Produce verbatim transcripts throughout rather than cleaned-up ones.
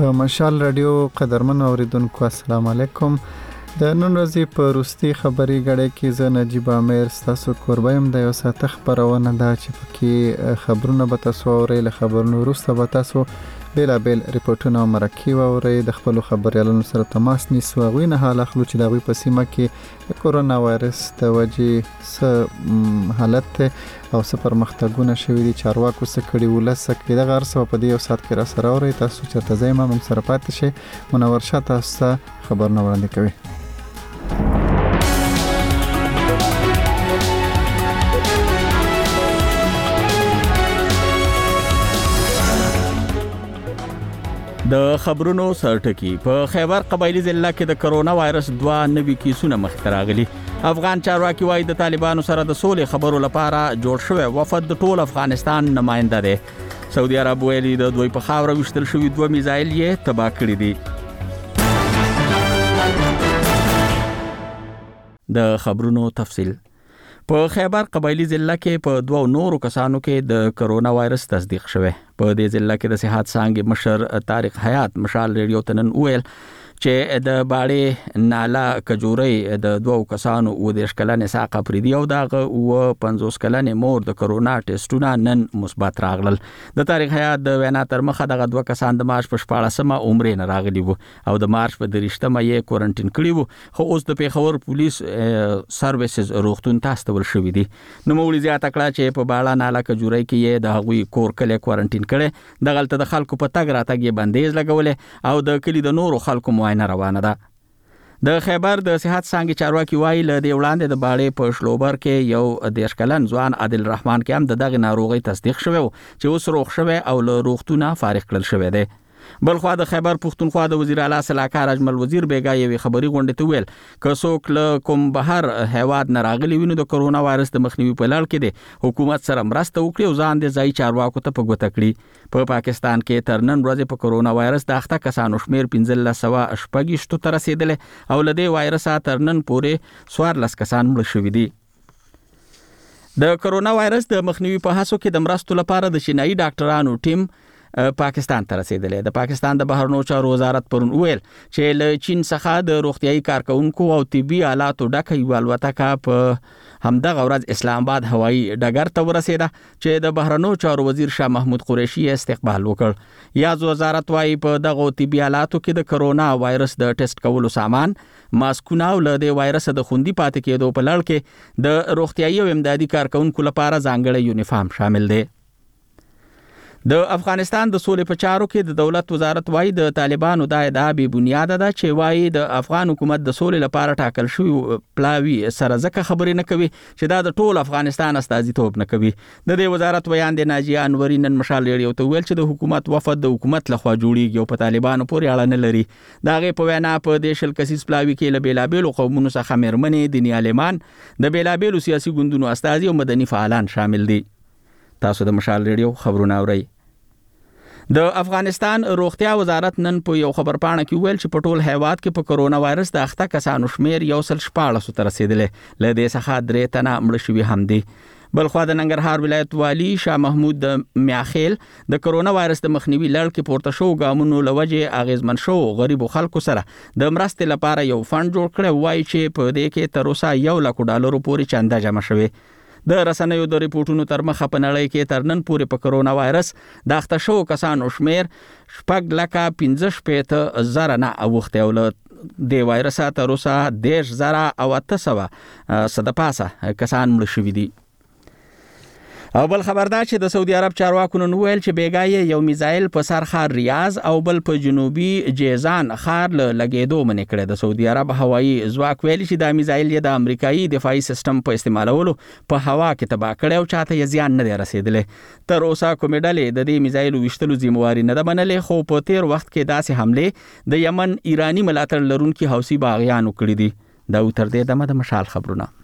د مشال رادیو قدرمن اوریدونکو السلام علیکم. د نن ورځې په روستي خبري غړې کې زه نجیب امیر ستاسو کوربایم د یو ساعت خبرونه ده چې پکې خبرونه به تاسو اورئ. له خبرونو وروسته به تاسو بیلابل ریپورتونه او مرکې واورئ. د خپل خبريالانو سره تماس نیسو. غوښنه نه حال اخلو چې د غوي په سیمه کې د کورونا وایرس د وجې س حالت او څه پرمختګونه شوي دي. چارواکو څه کړي ولسه کې د غار سره په دې یو ساعت کې را سره اورئ. تاسو چرته ځای ما موږ سره پاتې شئ. منور شه تاسو خبرونه وړاندې کوي. د خبرونو سرټکی په خیبر قبایلی ضلع کې د کرونا وایرس دوه نوي کیسونه مخ ته راغلي. افغان چارواکي وايي د طالبانو سره د سولې خبرو لپاره جوړ شوی وفد د ټول افغانستان نماینده دی. سعودي عرب ویلي د دوی په خاوره وشتل شوی دوه میزایل یې تباه کړی دي. د خبرونو تفصیل په خیبر قبایلی ضلع کې په دوه نورو کسانو کې د کرونا وایرس تصدیق شوه. په دې ضلع کې د صحت څنګه مشر طارق حیات مشال ریډیو تنن ویل چې د باړې نالا کجوري د دوه کسانو و د شکلانه ساقه پریدي او دغه و پنځوس کلنې مور د کرونا ټیسټونه نن مثبت راغلل. د طارق حیات د وینا تر مخه دغه دوه کسان د مارچ په شپاړسمه عمر نه راغلي وو او د مارچ په درشتمه یې کوارنټین کړی وو. خو اوس د پیښور پولیس سرویسز روغتون ته استول شوې دي. نو مولوی زیاته کړه چې په باړه نالا کجوري کې یې د هغوی کور کله کوارنټین کړي. د غلطه د خلکو په تګ راتګ یې بندیز لګولې او د کلی د نورو خلکو نه روانه ده. د خیبر د صحت څنګه چارواکي وایي له دې وړاندې د باړې په شلوبر کې یو دیش کلن ځوان عادل رحمان کې هم د دغه ناروغي تصدیق شوی چې اوس روغ شوی او له روغتونه فارغ کړل شوی دی. بلخوا د خیبر پښتونخوا د وزیر اعلی صلاحکار اجمل وزیر بیګا یوې خبري غونډه ته ویل که څوک له کوم بهر هیواد نه راغلي ویني د کرونا وایرس د مخنیوي په لړ کې دی حکومت سره مرسته وکړي او ځان د ځای چارواکو ته په ګوته کړي. په پاکستان کې تر نن ورځې په کرونا وایرس د اخته کسانو شمیر پنځه سوه شپږ ته رسیدل او له دې وایرس تر نن پورې څوارلس کسان مړ شوي دي. د کرونا وایرس د مخنیوي په هڅو کې د مرستو لپاره د چینایي ډاکټرانو ټیم پاکستان ته رسیدلی. د پاکستان د بهرنیو چارو وزارت پرون ویل چې له چین څخه د روغتيایي کارکونکو او طبي آلاتو ډکه یو الوتکه په همدغه ورځ اسلام آباد هوایي ډګر ته ورسیده چې د بهرنیو چارو وزیر شاه محمود قریشي استقبال وکړ. یاد وزارت وايي په دغه طبي آلاتو کې د کرونا وایرس د ټیسټ کولو سامان، ماسکونه او له د وایرس د خوندي پاتې کېدو په لړ کې د روغتيایي او امدادي کارکونکو لپاره ځانګړی یونیفارم شامل دی. د افغانستان د سولې په چارو کې د دولت وزارت وايي د طالبانو د ادعا به بنیاد ده چې وايي د افغان حکومت د سولې لپاره ټاکل شوی پلاوی سره ځکه خبرې نه کوي چې دا د ټول افغانستان استازیتوب نه کوي. د دې وزارت بیان د ناجیه انوري نن مشال ریډیو ته ویل چې د حکومت وفد د حکومت لخوا جوړیږي او په طالبانو پورې اړه نه لري. دا غي په وینا په د شل کسیز پلاوی کې له بیلابل قومونو څخه مېرمنې دیني عالمان د بیلابل سیاسي ګوندونو استازي او مدني فعالان شامل دي. تاسو د مشال ریډیو خبرونه اورئ. د افغانستان روغتیا وزارت نن په یو خبر پاڼه کې ویل چې په ټول هیواد کې په کرونا وایرس د اخته کسانو شمیر یو سل شپاړس ته رسیدلی. له دې څخه درې تنه مړه شوي هم دي. بلخوا د ننګرهار ولایت والی شاه محمود د میاخیل د کرونا وایرس د مخنیوي لړ کې پورته شو ګامونو لوجه اغیزمن شو غریب خلکو سره د مرستې لپاره یو فند جوړ کړی. وایي چې په دې کې تر اوسه یو لک ډالر پورې چنده جمع شوی. د رسنیو د ریپورتونو تر مخه په نړۍ کې تر نن پورې په کرونا وایرس د اخته شو کسانو شمیر شپږ لکه پنځه شپېته زره نه اوښتی او له د وایرس تر اوسه دېرش زره او اته سوه څه د پاسه کسان مړه شوي دي. او بل خبردار چې د سعودي عرب چارواکو نن ویل چې بیګا یو میزایل په سر ښار ریاض او بل په جنوبي جیزان ښار له لګېدو منې کړی. د سعودي عرب هوایي ځواک ویلي چې دا میزایل یې د امریکایي دفاعي سیستم په استعمالولو په هوا کې تباه کړی او چاته یې زیان نه دی رسېدلی. تر اوسه کومې ډلې د دې میزایلو ویشتلو ذمواري نه ده منلې. خو په تیر وخت کې داسې حملې د یمن ایراني ملاتړ لرونکي حوثي باغیانو کړي دي. دا تر دې دمه د مشال خبرونه.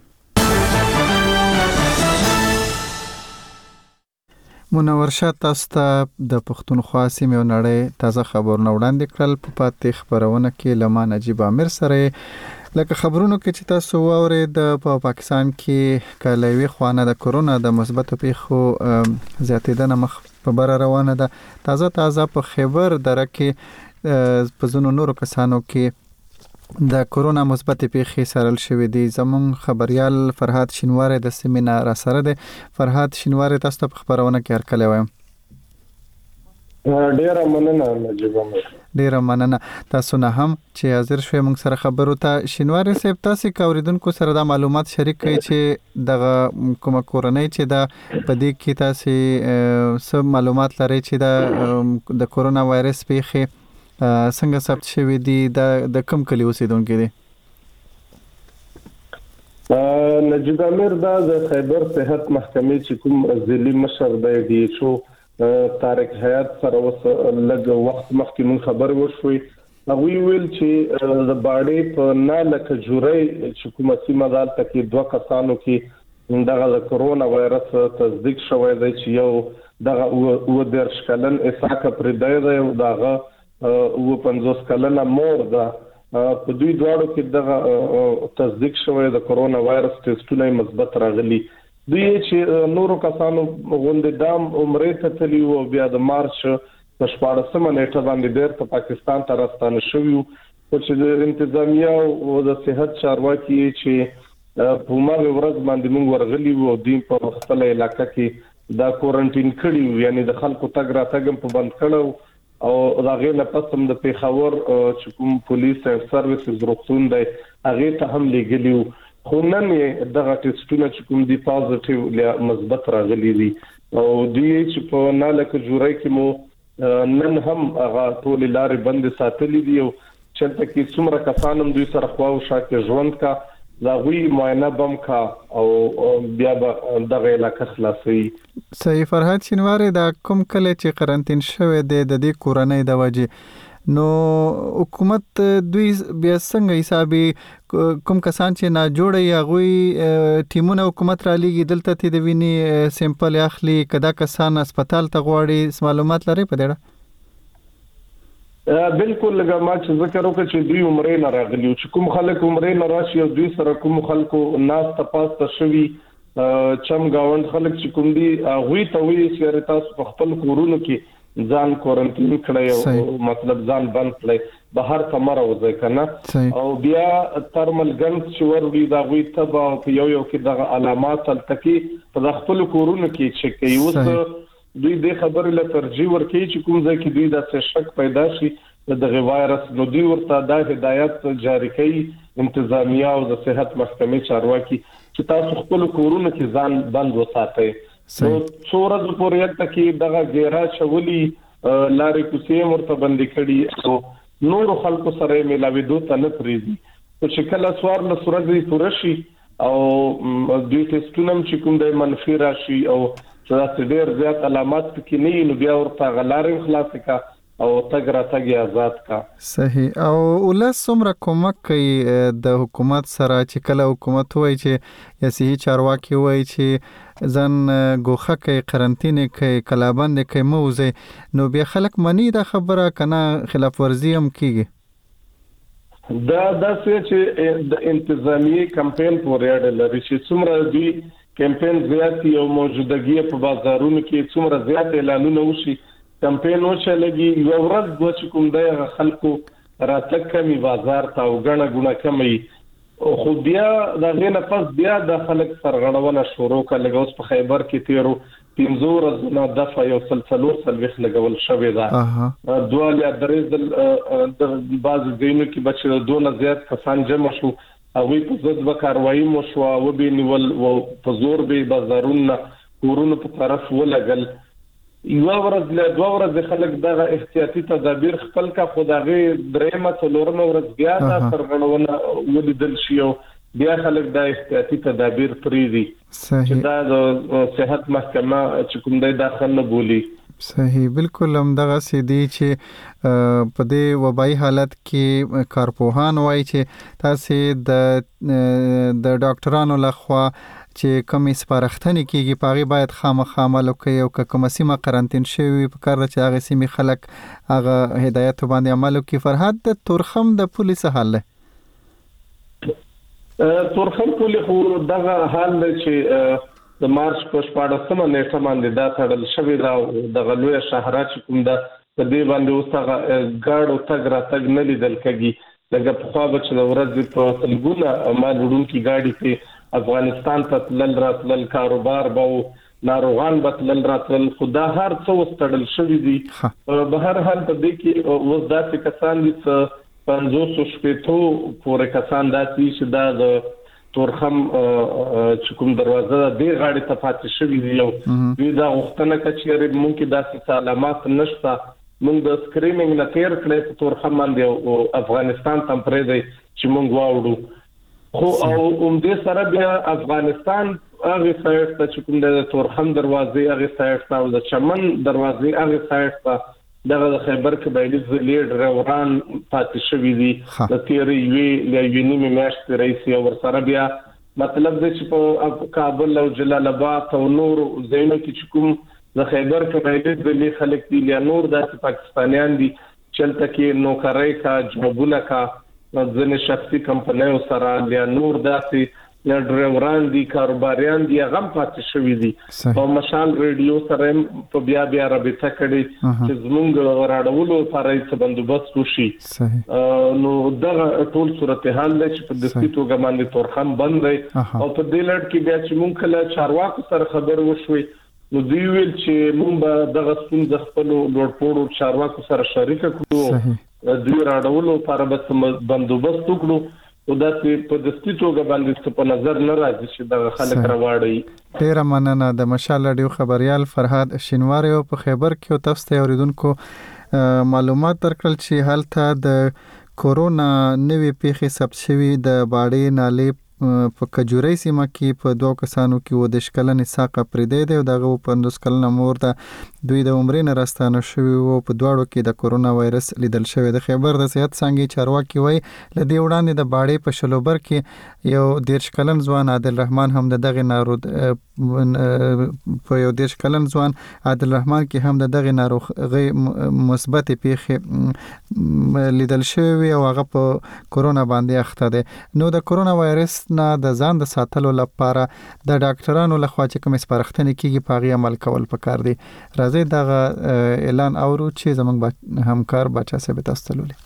منور شه تاسو ته د پښتونخوا سیمې او نړۍ تازه خبرونه وړاندې کړل. په پاتې خبرونه کې لما نجیب امیر سره لکه خبرونو کې چې تاسو واورئ د پا پاکستان کې کالوي خوانه د کرونا د مثبت پیښو زیاتېدنه مخ په بر روانه ده. تازه تازه په خیبر دره کې په ځینو نورو کسانو کې د کورونا مثبت پیښې سرل شوې دي. زموږ خبريال فرهاد شینواری د سیمینار را سره دی. فرهاد شینواری تاسو ته خبرونه کې هرکلی وایم. ډیره مننه نجیب امیر. ډیره مننه تاسو نه هم چې حاضر شوي موږ سره خبرو ته. شینواری صاحب تاسو کوریدونکو سره د معلومات شریک کړئ چې د کومه کورنۍ چې د پدې کې تاسو سب معلومات لرئ چې د د کورونا وایرس پیښې څنګه ثبت شوي دي د کوم کلی اوسیدونکو دي؟ نجیب امیر دا د خیبر صحت محکمې چې کوم ضلعي مشر دی دی شو طارق حیات سره وس لږ وخت مخکې مون خبر وشوي. هغه ویل چې د باډي په نه لکه جوړي چې کومه سیمه دالته کې دوه کسانو کې دغه د کورونا وایرس تصدیق شوی دی چې یو دغه و درش کلن اساکه پر دی دی او دغه و پنځوس کلن مور ده. په دوی دواړو کې دغه تصدیق شوی د کورونا وایرس ټیسټونه مثبت راغلي. دوی چې نورو کسانو غونډې دام عمره ته تللی او بیا د مارچ په شپاړسمه نیټه باندې بیرته پاکستان ته راستانه شوي او چې د انتظامیه او د صحت چارواکي چې په ماغه ورځ باندې موږ ورغلي وو د په خپل علاقې کې دا کوارنټین کړي، یعنی د خلکو تګ راتګ په بند کړو او دا غیر نه پسم د پیښور چې کوم پولیس سرویسز روغتون دی هغه ته هم لګلیو. خو نن یې دغه ټیسټونه چې کوم دي پازیټیو یا مثبت راغلي دي او دوی چې په نالکه جوړای کې مو نن هم هغه ټول لارې بند ساتلې دي او چې تکي څومره کسانم دوی سره خواو شاکه ژوند کا دا وی معاینه بم کا او بیا به دغه علاقه خلاصي. صحیح. فرهاد شینواری دا کوم کله چې قرنټین شوه د دې کورنۍ د وجه نو حکومت دوی بیا څنګه حسابي کوم کسان چې نه جوړي هغه ټیمونه حکومت را لېږي دلته ته د ویني سیمپل اخلي کدا کسان هسپتال ته غواړي معلومات لري په دې؟ بالکل لږه ما چې ذکر وکړ چې دوی عمره نه راغلي چې کوم خلک عمره نه راشي او دوی سره کوم خلکو ناس تپاس تشوي چم گاوند خلک چې کوم دي هغه ته وی چې تاسو په خپل کورونو کې ځان کوارنټین کړی او مطلب ځان بند کړی بهر تمره وځي کنه او بیا ترمل ګنز چې ورولي دا غوي تبا او یو یو کې د علامات تلتکی په خپل کورونو کې چې کوي اوس دوی د خبرې له ترجیح ورکړي چې کوم ځای کې دوی د شک پیدا شي د وایرس نو دوی ورته د هدایت جاری کړي انتظامیه او د صحت محکمې چارواکي چې تاسو خپل کورونو کې ځان بند وساتئ. نو څورز پورې یک تکي دغه ګیرا چولي لارې کوڅې مرته بندي کړي او نور خلکو سره ملاوي دوه تنه پریزي او چې کله سوار له سورځي پورشي او دوی ټیسټونم چې کوم د منفي راشي او چې ډېر زیات علامات کې نه نو بیا ورته غلارې خلاص کا او تګ را تګ آزاد کا. صحیح. او ولس څومره کومک کوي د حکومت سره چې کله حکومت وایي چې یا صحي چارواکي وایي چې ځان ګوخه کوي قرنټین کوي کلابند کوي موزه نو بیا خلک منی دا خبره کنه خلاف ورزي هم کیږي؟ دا د چې د انتظامی کمپاین پورې اړه لري چې څومره دوی کمپاین زیات او موجودګي په بازارونو کې څومره زیات اعلانونه وشي کمپاین وشي لګي یو ورځ د چې کوم د خلکو راتګ کمی بازار ته او غنه غونه کمی خو بیا د غینه پس بیا د خلک سرغړونه شروع کړه اوس په خیبر کې تیرو پنځه ورځې نه دفعه یو سلسلور سلوخ لګول شوې ده دوه یا درې د بعض دینو کې بچ دونه زیات کسان جمع شو او په ضد به کاروایی مو شو او به نیول او په زور به بازارونه کورونو په طرف ولګل یو ورځ له دوه ورځې خلک دغه احتیاطي تدابیر خپل کا خدای درېمه څلورمه ورځ بیا د سرغړونه ولیدل شي او بیا خلک د احتیاطي تدابیر پریزي چې دا د صحت محکمه چې کوم دی داخل نه بولی. صحیح. بالکل هم دغه سیدی چې په دې وبای حالت کې کارپوهان وایي چې تاسو د د ډاکټرانو لخوا چې کومې سپارښتنې کیږي پاغي باید خامخا عمل وکړي او کومه سیمه قرنټین شوی په کار چې هغه سیمه خلک هغه هدایت باندې عمل وکړي. فرهاد د تورخم د پولیس حل تورخم پولیس خو دغه حال چې د مارچ په شپاړسمه نیټه باندې دا تړل شوی دا د غلوی شهرات کوم د په دې باندې اوسه ګاډو تګ را تګ نه لیدل کېږي لکه په خوا بچ د ورځې په تلګونه مال وړونکي ګاډي په افغانستان ته تلل راتلل کاروبار به ناروغان به تلل راتلل خدا هر څه وستړل شوی دي په هر حال په دې کې اوس داسې کسان دي چې پنځوس شپېتو پورې کسان داسې چې دا د تورخم چې کوم دروازه د غاړې ته پاتې شوی دي او دوی دا غوښتنه کوي چې ممکن داسې علامات نشته موږ د سکرینینګ نه تیر کړې په تورخم باندې او افغانستان ته پرې دی چې موږ واوړو خو او هم دې سره بیا افغانستان هغه سایت ته چې کوم د تورخم دروازې هغه سایت ته او د چمن دروازې هغه سایت ته دغه د خیبر قبایلی ضلع ډرایوران پاتې شوی دي د تیرې وی لوي نیمه میاشتې رئیس او سره بیا مطلب د چې په کابل او جلال آباد او نور ځایونو کې چې کوم د خیبر قبایلی ضلع خلک دي یا نور د پاکستانیان دي چلته کې نوکرۍ کا جوبونه کا ځنې شخصي کمپنیو سره یا نور داسې یا ډرایوران دي کاروباریان دي هغه پاتې شوی دي او مشال ریډیو سره په بیا بیا رابطه کړي چې زموږ راډولو لپاره څه بندوبست وشي نو دغه ټول صورتحال چې په دستي توګه باندې تورخم بند دی او په دې لړ کې بیا چې موږ کله چارواکو سره خبر وشوي نو دوی ویل چې موږ به دغه ستونزه خپل لوړپوړو چارواکو سره شریک کړو دوی راډولو لپاره به بندوبست وکړو او دا په دستي توګه باندې په نظر نه راځي چې د خلک راوړي ډیره مننه د مشال رادیو خبريال فرهاد شینواری په خیبر کې تاسو ته اوریدونکو معلومات درکړل چې هلته د کورونا نوې پیښې ثبت شوي د باړې نالې په کجوري سیمه کې په دوه کسانو کې و د شکلن ساقه پرې دی او دغه په پنځوس کلنه مور ده دوی د عمرې نه راستانه شوی او په دواړو کې د کورونا وایرس لیدل شوی د خیبر د صحت څنګه چارواکي وای لدی وړاندې د باړې په شلوبر کې یو دیرش کلن ځوان عادل رحمان هم دغه ناروغ په یو دیرش کلن ځوان عادل رحمان کې هم دغه ناروغي مثبت پیښه لیدل شوی او هغه په کورونا باندې اخته ده نو د کورونا وایرس نه د ځان د ساتلو لپاره د ډاکټرانو لخوا چې کوم سپارښتنې کیږي په غي عمل کول پکار دي راځي دغه اعلان اورو چې زمونږ همکار بچا صاحب تاسو ته لولي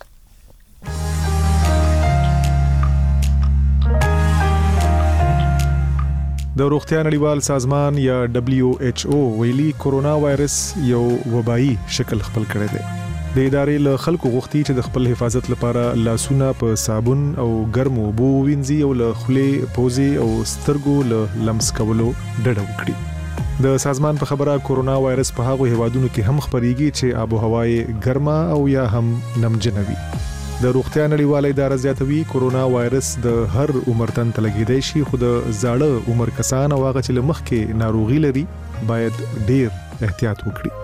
د روغتیا نړیوال سازمان یا دبليو ایچ او ویلي کورونا وایرس یو وبایي شکل خپل کړی دی د ادارې له خلکو غوښتي چې د خپل حفاظت لپاره لاسونه په صابون او ګرمو اوبو وینځي او له خولې پوزې او سترګو له لمس کولو ډډه وکړي د سازمان په خبره کورونا وایرس په هغو هیوادونو کې هم خپريږي چې آب او هوا یې ګرمه او یا هم نمجنه وي د روغتیا نړیواله اداره زیاتوي کورونا وایرس د هر عمر تن ته لګیدای شي خو د زاړه عمر کسان او هغه چې مخ کې ناروغي لري باید ډیر احتیاط وکړي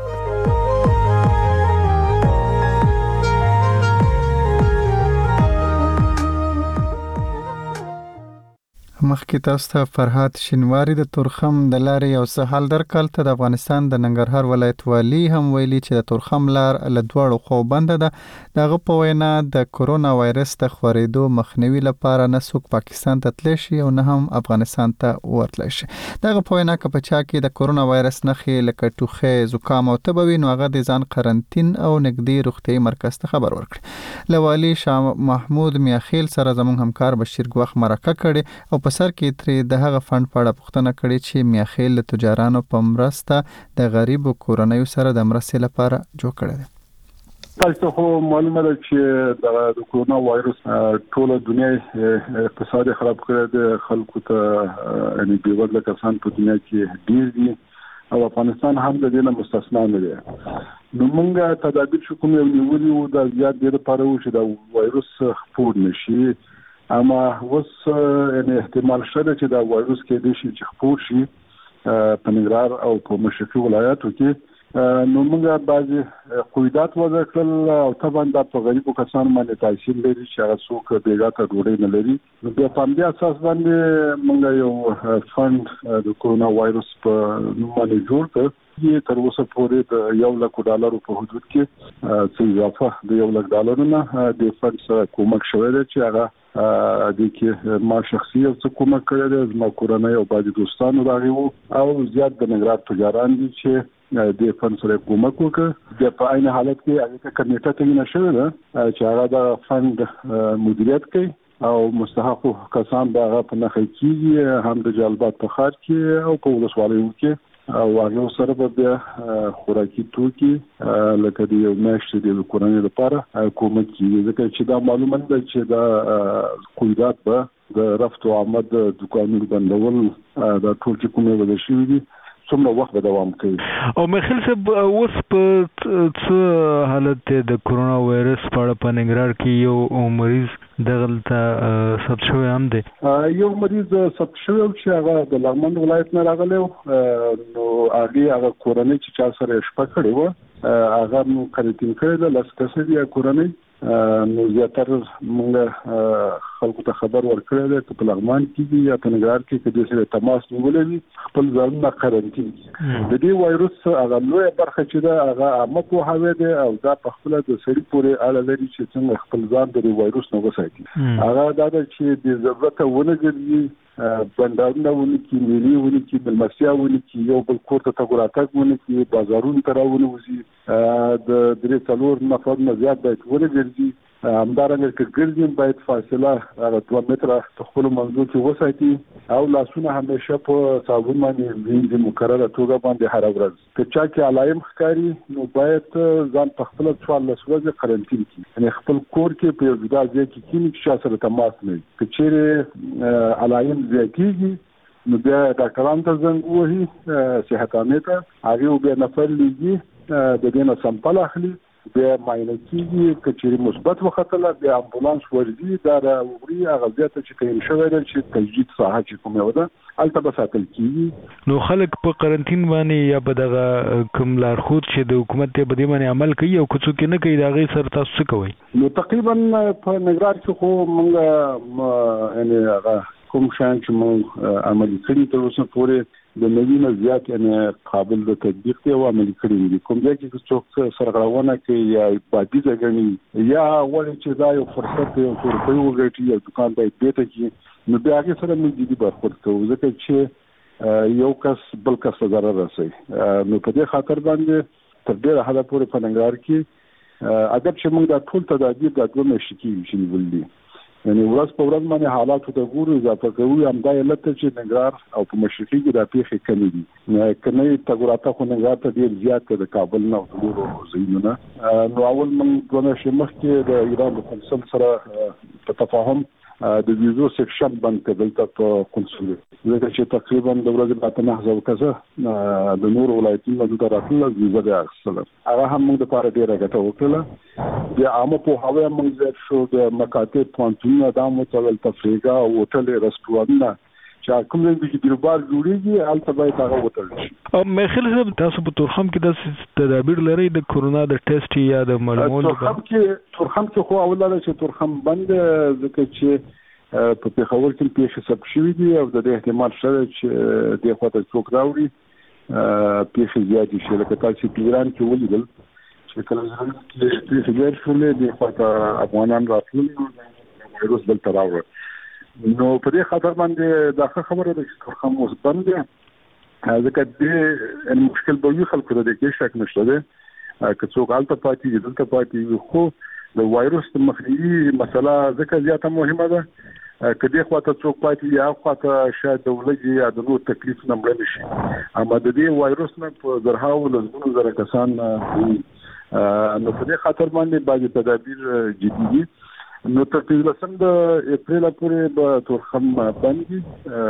مخکې تاسو ته فرهاد شینواری د تورخم د لارې یو څه حال درکړل ته د افغانستان د ننګرهار ولایت والی هم ویلي چې د تورخم لار له دواړو خو بند ده دغه په وینا د کورونا وایرس د خورېدو مخنیوي لپاره نه څوک پاکستان ته تللی شي او نه هم افغانستان ته ورتلی شي دغه په وینا که په چا کې د کورونا وایرس نښې لکه ټوخی زکام او تبه وي نو هغه د ځان قرنطین او نږدې روغتیايي مرکز ته خبر ورکړي له والي شاه محمود میاخیل سره زموږ همکار بشیر ګوخ مرکه کړي او په سر کې ترې د هغه فند په اړه پوښتنه کړې چې میاخیل له تجارانو په مرسته د غریبو کورنیو سره د مرستې لپاره جوړ کړی دی تاسو خو معلومه ده چې د کورونا وایرس ټول دنیا اقتصاد خراب کړی دی خلکو ته یعنی بیوزله کسان په دنیا کې ډیر دي او افغانستان هم د دې نه مستثنا نه دی نو موږ تدابیر شو کوم یو نیولي وو د زیات ډیر لپاره و چې د وایرس خپور نشي اما اوس یعنی احتمال شته چې دا وایرس کې د شي چې خپور شي په ننګرهار او په مشرقي ولایاتو کې نو موږ بعضي قواعد وضع کړل او طبعا دا په غریبو کسانو باندې تاثیر لري چې هغه څوک بیګا ته ډوډۍ نه لري نو په پام دې اساس باندې موږ یو فند د کورونا وایرس په نوم باندې جوړ کړ چې تر اوسه پورې د یو لک ډالر په حدود کې څه اضافه د یو لک ډالر نه د فند سره کومک شوی دی چې هغه د کې ما شخصي او څه کومک کړی دی زما کورنۍ او باندې دوستانو راغلي او زیات د نګرات تجاران دي چې د فند سره کومک وکړ د په عین حالت کې هغه کمیټه ته نشو ده چې هغه د فند مدیریت کوي او مستحق کسان به هغه په نخښ کیږي هم د جلبات په خار کې او په ولسوالیو کې او هغه سره به خوراکي توکي لکه د یو میاشتې د کورنۍ لپاره کومک کیږي ځکه چې دا معلومه ده چې دا قیودات به د رفت او آمد دکانونو بندول دا ټول چې کومه ودا شي دي څومره وخت به دوام کوي. او مخل صاحب اوس په څه حالت د کرونا وایرس په اړه په ننګرهار کې یو مریض دغلته ثبت شوی هم دی. یو مریض ثبت شوی چې هغه د لغمان ولایت نه راغلی نو هغه هغه کورنۍ چې چا سره شپه کړې و هغه مو کارانتین کړی د لاس کسې دی کورنۍ نو زیاتره موږ خلکو ته خبر ورکړی دی چې په لغمان کې یا په ننګرهار کې چې د سره تماس نیولې وي خپل ځانونه کارانتین د دې وایروس هغه لوی برخه چې دا هغه عامه پوهاوی دی او دا په خپل د سړي پورې اړه لري چې څنګه خپل ځان د وایروس نه وساتي. هغه دا چې د ضرورت ونه ګرځي بندرونه ونی کی ملي ونی کی بلمسیا ونی کی یو بل کور ته تګوراتګ ونی کی بازارونو ته راونی وزي د درې څلور نفر نه زیات باید ونه ګرځي همدارنګه چې ګرځي باید فاصله هغه دوه متره خپل منځو کې وساتي او لاسونه همیشه په صابون باندې وینځي مقرره توګه باندې هر ورځ که چا کې علایم ښکاری نو باید ځان په خپل څوار لسوځي قرنطین کی یعنی خپل کور کې په جدا ځای کې کینی چې سره تماس نه کوي چې علایم زیاتیږي نو بیا ډاکټرانو ته زنګ وهي صحتانه ته هغه بیا نفر لګي د دې نه سمپل اخلي بیا معاینه کیږي کچېری مثبت وختله بیا امبولانس ورځي دا وګړي هغه ځای چې کین شوی دی چې تجدید ساحه چې کومه وده البته به ساتل کیږي. نو خلک په قرنټین باندې یا په دغه کوم لارښود چې د حکومت په دې باندې عمل کوي او کوڅو کې نه کوي دا غي سر تاسو څه کوي؟ نو تقریبا په نګران کې خو موږ یعنی هغه کوم شان چې موږ عملي کړی تر اوسه پورې د نوینه زیات یعنی قابل د تطبیق دی او عملي کړی دي. کوم ځای کې څوک سرغړونه کوي یا بادي ځګنی یا ولې چې دا یو فرصت یو تور په وګټي یا دکان باید بیت کې نو بیا هغه سره موږ دي برخورد کوو ځکه چې یو کس بل کس ضرر رسي. نو په دې خاطر باندې تر ډیره حد پورې په ننګرهار کې اگر چې موږ د ټول تدابیر د دوه مشي کې چې ولدي یعنی ورځ په ورځ باندې حالات ته ګورو اضافه کوي هم دا علت چې ننګرهار او په مشرقي کې د پیښې کمی دي نو کنه تګوراته خو ننګرهار ته ډیر زیات د کابل نه او نورو ځایونو نو اول موږ دونه شمخ کې د ایران د قونسل سره په تفاهم د ویزو سیکشن بند کړل ته قونسل زه چې تقریبا د ورځې په نه هزار کسه د نور ولایتونو د راتلو ویزه د اخیستل هغه هم موږ د پاره ډیره ګټه وکړه د عامه په هوا موږ زیات شو د مکاتب پوانتونو د عامه تل تفریحا او هوټل رستورانونه چې کوم ځای کې دربار جوړیږي البته باید هغه وتل شي. او مخل صاحب تاسو په تورخم کې د تدابیر لري د کورونا د ټیسټ یا د معلوماتو تورخم کې تورخم کې خو اوله چې تورخم بند ځکه چې په پیښور کې پیښې ثبت شوې دي او د احتمال شته چې د خواته څوک راوړي پیښې زیاتې شي لکه تاسو په ایران کې ولیدل چې کله چې پیښې زیاتې شولې د خواته افغانان راتلل وایروس دلته راوړل نو په دې خاطر باندې دا خبره ده چې تورخم اوس بند دی ځکه دې مشکل به وي خلکو ته د کې شک نشته ده که څوک هلته پاتې دي دلته پاتې وي خو د وایروس د مخنیوي مسله ځکه زیاته مهمه ده که دې خواته څوک پاتې یا خواته شاید د ولګي یا د نور تکلیف نه مړ نشي اما د دې وایروس نه په زرهاو لزمونو زره کسان نو په دې خاطر باندې بعضې تدابیر جدي دي. نو تر پنځلسم د اپریل پورې به تورخم بند دي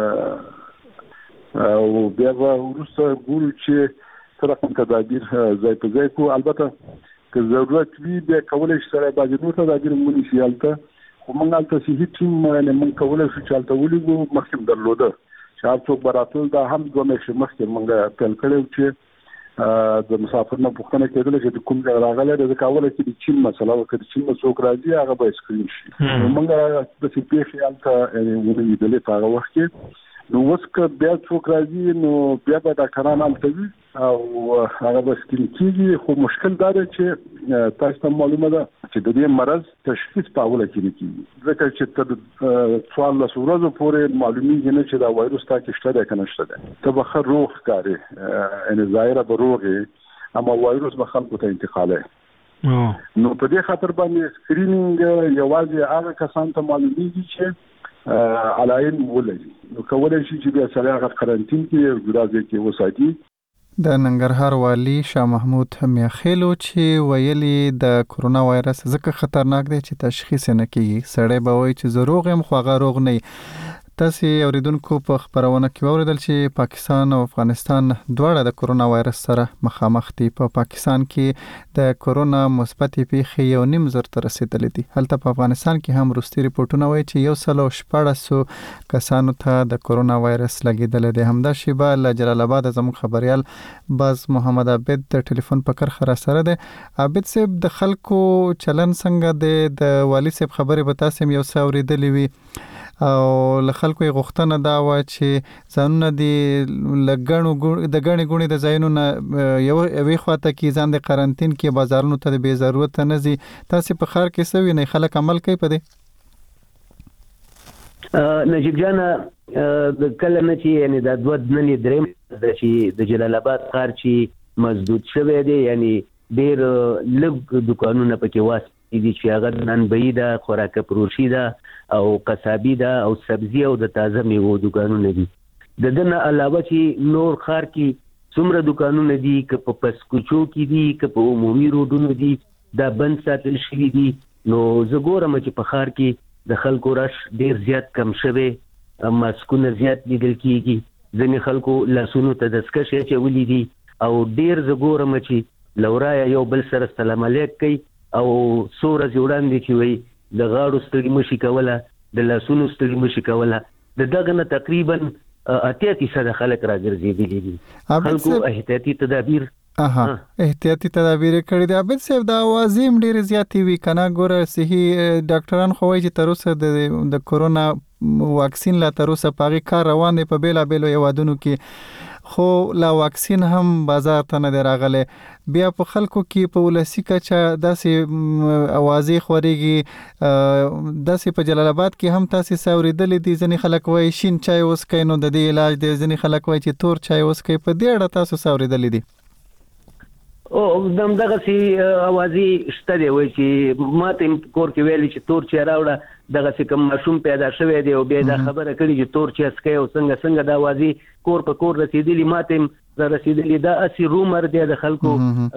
او بیا به وروسته ګورو چې څه رقم تدابیر ځای په ځای کړو. البته که ضرورت وي بیا کولی شي سره بعضې نور تدابیر ونیسي هلته خو موږ هلته صحي ټیم یعنې موږ کولی شو چې هلته ولیږو مخکې م درلوده چې هر څوک به راتلل دا هم دوه میاشتې مخکې موږ پیل کړی چې د مسافر نه پوښتنه کېدله چې د کوم ځای راغلی دی ځکه اوله کې د چین مسله وه که د چین نه څوک راځي هغه به اسکرین شي نو موږ داسې پیښې هلته ونه لیدلې په هغه وخت کې نو اوس که بیا څوک راځي نو بیا به ډاکټران هلته وي او هغه به سکرین کېږي، خو مشکل دا دی چې تاسو ته معلومه ده چې د دې مرض تشخیص په اوله کې نه کېږي، ځکه چې تر څوارلس ورځو پورې معلومیږي نه چې دا وایروس تا کې شته دی که نه شته دی. ته به ښه روغ ښکارې، یعنې ظاهره به روغ یې، اما وایروس به خلکو ته انتقالوي. نو په دې خاطر باندې سکرینینګ یوازې هغه کسان ته معلومیږي چې علائم ولري، نو کولای شي چې بیا سړی هغه قرنټین کې جدا ځای کې وساتي. د ننګرهار والي شاه محمود میاخیلو چې ویلي د کرونا وایرس ځکه خطرناک دی چې تشخیص نه کیږي، سړی به وایي چې زه روغ یم خو هغه روغ نه وي. تاسو اوریدونکو په خبرونه کې واوریدل چې پاکستان او افغانستان دواړه د کرونا وایرس سره مخامخ دي. په پاکستان کې د کرونا مثبت پیښې یو نیم زر ته رسیدلې دي، هلته په افغانستان کې هم وروستي رپورټونه وایي چې یو سل او شپاړس کسانو ته د کرونا وایرس لګیدل دي. همدا شیبه له جلال آباد زموږ خبريال باز محمد عابد د ټلیفون په کرخه را سره ده. عابد صاحب، د خلکو چلن څنګه دی؟ د والي صاحب خبرې به تاسو یو څه اوریدلې وي او له خلکو یې غوښتنه دا وه چې ځانونه دي لګڼو د ګڼې ګوڼې د ځایونو نه یو یوې خواته کې ځان د قرنټین کې بازارونو ته د بې ضرورته نه ځي. تاسې په ښار کې څه وینئ؟ خلک عمل کوي په دې؟ نجیب جانه، د کله نه چې یعنې دا دوه ننې درېیم ده چې د جلال آباد ښار چې مسدود شوی دی، یعنې ډېر لږ دوکانونه پکې واسطې دي چې هغه نانبهي ده، خوراکه فروشي ده او قصابي ده او سبزي او د تازه میوو دوکانونه دي. د دې نه علاوه چې نور ښار کې څومره دوکانونه دي، که په پسکوچو کې دي که په عمومي روډونو دي، دا بند ساتل شوي دي. نو زه ګورم چې په ښار کې د خلکو رش ډېر زیات کم شوی، ماسکونه زیات لیدل کېږي، ځینې خلکو لاسونو ته دستکش اچولي دي او ډېر زه ګورم چې له ورایه یو بل سره سلام علیک کوي او څو ورځې وړاندې چې وایي د غاړو ستړي مشي کوله، د لاسونو ستړي مشي کوله، د دغه نه تقریبا اتیا فیصده خلک راګرځېدلي دي. خلکو احتیاطي تدابیر اها احتیاطي تدابیر کړی دي. عابد صاحب، د اوازې هم ډېرې زیاتې وي که نه؟ ګوره صحي ډاکټران خو وایي چې تر اوسه د کرونا واکسین لا تر اوسه په هغې کار روان دی په بېلابېلو هیوادونو کې، خو لا واکسین هم بازار ته نه دی راغلی. بیا په خلکو کې په ولسي کچه داسې اوازې خورېږي. داسې په جلال آباد کې هم تاسې څه اورېدلې دي؟ ځینې خلک وایي شین چای وڅښئ نو د دې علاج دی، ځینې خلک وایي چې تور چای وڅښئ. په دې اړه تاسو څه اورېدلې دي؟ او دغسې اوازې شته دی، وایي چې ما ته یې کور کې ویلي چې تور چای راوړه، دغسې کوم ماشوم پیدا شوی دی او بیا دا خبره کړې چې تور چای څښئ او څنګه څنګه دا اوازې کور په کور رسېدلي، ما ته یې رسېدلي. دا اسې رومر دی، د خلکو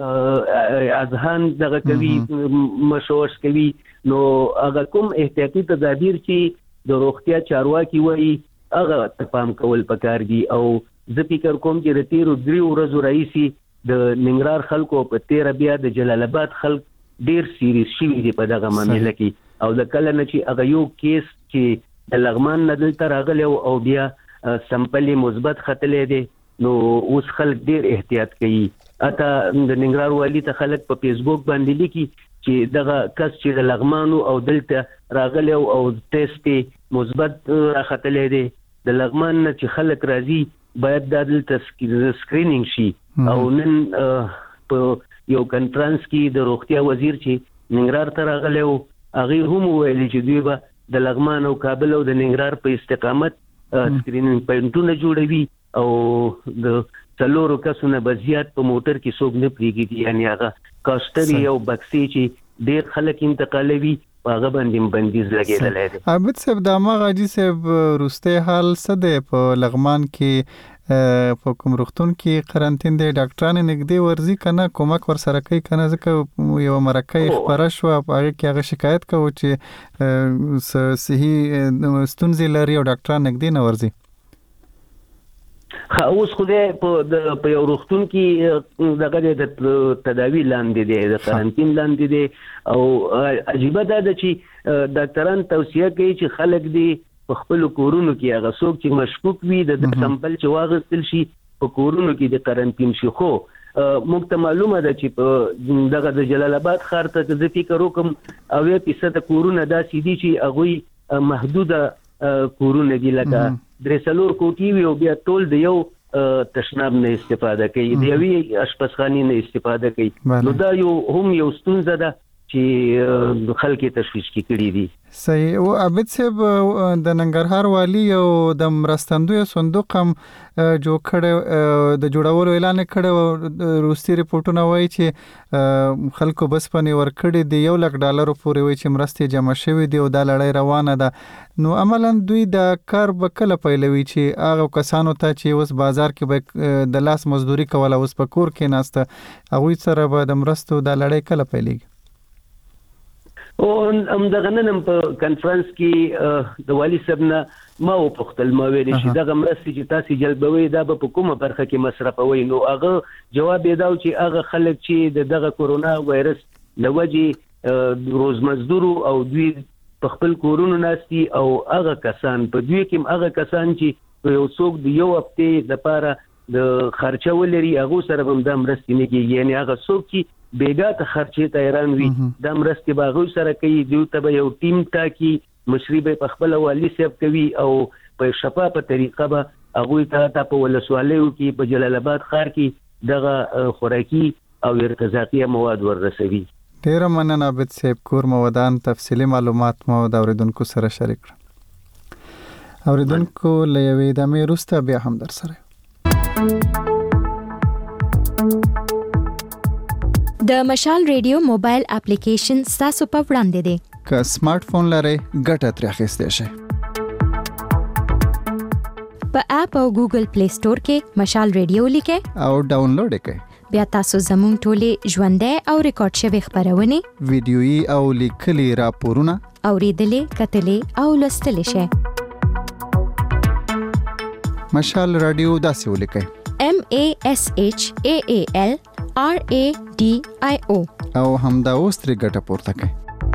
اذهان دغه کوي، مشوش کوي. نو هغه کوم احتیاطي تدابیر چې د روغتیا چارواکي وایي هغه ته پام کول پکار دي. او زه فکر کوم چې د تېرو درېو ورځو راهیسې د ننګرهار خلکو په تیره بیا د جلال آباد خلک ډېر سیریس شوي دي په دغه معامله کې. او د کله نه چې هغه یو کیس چې د لغمان نه دلته راغلی او بیا سمپل یې مثبت ختلی دی، نو اوس خلک ډېر احتیاط کوي. حتی د ننګرهار والي ته خلک په فیسبوک باندې لیکي چې دغه کس چې د لغمانو او دلته راغلی او ټیسټ یې مثبت راختلی دی، د لغمان نه چې خلک راځي باید دا دلته سکرینینګ شي. او نن په یو کنفرانس کې د روغتیا وزیر چې ننګرهار ته راغلی و، هغې هم وویلي چې دوی به د لغمان او کابل او د ننګرهار په استقامت سکرینینګ پوینټونه جوړوي او د څلورو کسونه به زیات په موټر کې څوک نه پرېږدي، یعنې هغه کاسټرې او بکسې چې ډېر خلک انتقالوي په هغه باندې بندیز لګېدلی دی. عابد صاحب، د هماغه حاجي صاحب وروستی حال څه دی په لغمان کې؟ په کوم روغتون کې قرنټین دی؟ ډاکټران نږدې ورځي که نه؟ کومک ورسره کوي که نه؟ ځکه یوه مرکه یې خپره شوه، په هغې کې هغه شکایت کوو چې صحي ستونزې لري او ډاکټران نږدې نه ورځي. اوس خو دی په یو روغتون کې دغه د تداوي لاندې دی، د قرنټین لاندې دی. او عجیبه دا ده چې ډاکټران توصیه کوي چې خلک دی په خپلو کورونو کې هغه څوک چې مشکوک وي د سمپل چې واخیستل شي په کورونو کې د قرنټین شي. خو موږ ته معلومه ده چې په دغه د جلال آباد ښار ته زه فکر وکړم اویا فیصده کورونه داسې دي چې هغوی محدوده کورونه دي، لکه درې څلور کوټي وي او بیا ټول د یو تشناب نه استفاده کوي د یوې اشپزخانې نه استفاده کوي نو دا یو هم یو ستونزه ده چې خلک تشویش کې کړی دي. صحیح. او عابد صاحب د ننګرهار والی او د مرستندوی صندوق هم جو کړه د جوړولو اعلان کړه روسي ریپورتونه وایي چې خلکو بس پنی ور کړی دی یو لک ډالر پورې وایي چې مرستې جمع شوې دي او دا لړۍ روانه ده نو عملاً دوی د کار بکله پیلوي چې هغه کسانو ته چې اوس بازار کې د لاس مزدوري کوله اوس په کور کې ناسته هغوی سره به د مرستو د لړۍ کله پیلېږي؟ او هم دغه نن په کانفرنس کې د والی صاحب نه ما وپوښتل ما ویل چې دغه مرستې چې تاسو جلبوي دا به په کومه برخه کې مصرفوي نو هغه جواب یې دا چې هغه خلک چې دغه کورونا وایرس لوجې روزمزدور او دوی په خپل کورونو ناستي او هغه کسان په دوی کې هغه کسان چې یو څوک د یو هفته لپاره د خرچه ولري هغه سره هم د مرستې نه کیږي یعنی هغه څوک چې بیګا ته خرچې ته ایران وي د مرستې باغو سره کوي دوی ته یو ټیم ټاکي مشري به په خپل والی صاحب کوي او په شفافه طریقه به هغه ته په ولسوالیو کې په جلال آباد ښار کې دغه خوراکي او ارتزاقي مواد ورسوي. ډیر مننه عابد صاحب کور مودان تفصیلی معلومات مو د اوریدونکو سره شریک کړل. اوریدونکو لوي د مې روسته بیا هم در سره د مشال ریډیو موبایل اپلیکیشن تاسو په وړاندې دی. که سمارټ فون لرئ ګټه ترې اخیستی شئ. په اپ او ګوګل پلی سٹور کې مشال ریډیو لیکئ او ډاونلوډ کړئ. بیا تاسو زموږ ټولې ژوندۍ او ریکارډ شوي خبرونه ویډیويي او لیکلي راپورونه اوریدلې کتلې او لوستلې شئ. مشال رادیو داسې ولیکئ M A S H A A L R A D I O او همدا اوس ترې ګټه پورته کړئ.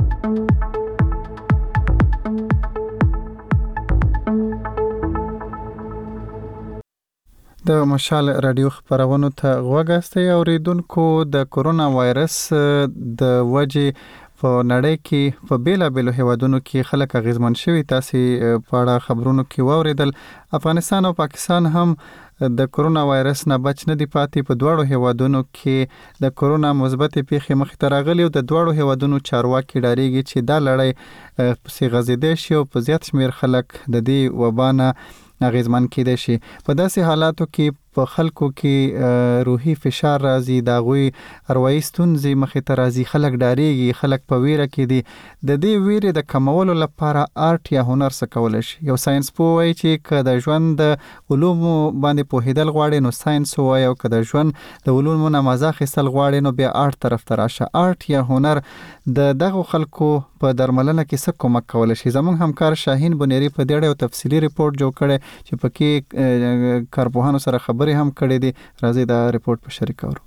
د مشال رادیو خبرونو ته غوږ استئ اوریدونکو د کورونا وایرس د وجې په نړۍ کې په بیلا بیلو هیوادونو کې خلک اغیزمن شوي تاسو په اړه خبرونو کې واوریدل. افغانستان او پاکستان هم د کورونا وایرس نه بچ نه دی پاتې په دواړو هیوادونو کې د کورونا مثبت پیښې مخ ته راغلي او د دواړو هیوادونو چارواکي ډاریږي چې دا لړۍ په غزیدې شي او په زیات شمیر خلک د دې وبانه اغیزمن کېدای شي. په داسې حالاتو کې په خلکو کې روحي فشار راځي دا غوي اروايي ستونزې مخ ته راځي خلک ډاریږي خلک په ویره کې دي. د دې ویرې د کمولو لپاره آرټ یا هنر څه کولای شي. یو ساينس پوه وایي چې که د ژوند د علومو باندې پوهیدل غواړي نو ساينس وایي او که د ژوند د علومو نه مزه اخیستل غواړي نو بیا آرټ طرف ته راشه. آرټ یا هنر د دغه خلکو په درملنه کې څه کومک کولای شي. زموږ همکار شاهین بنيري په دې اړه یو تفصیلی ریپورت جوړ کړی چې پکې کارپوهانو سره خبرې هم کړې دي. راځي دا ریپورت په شریک اورو.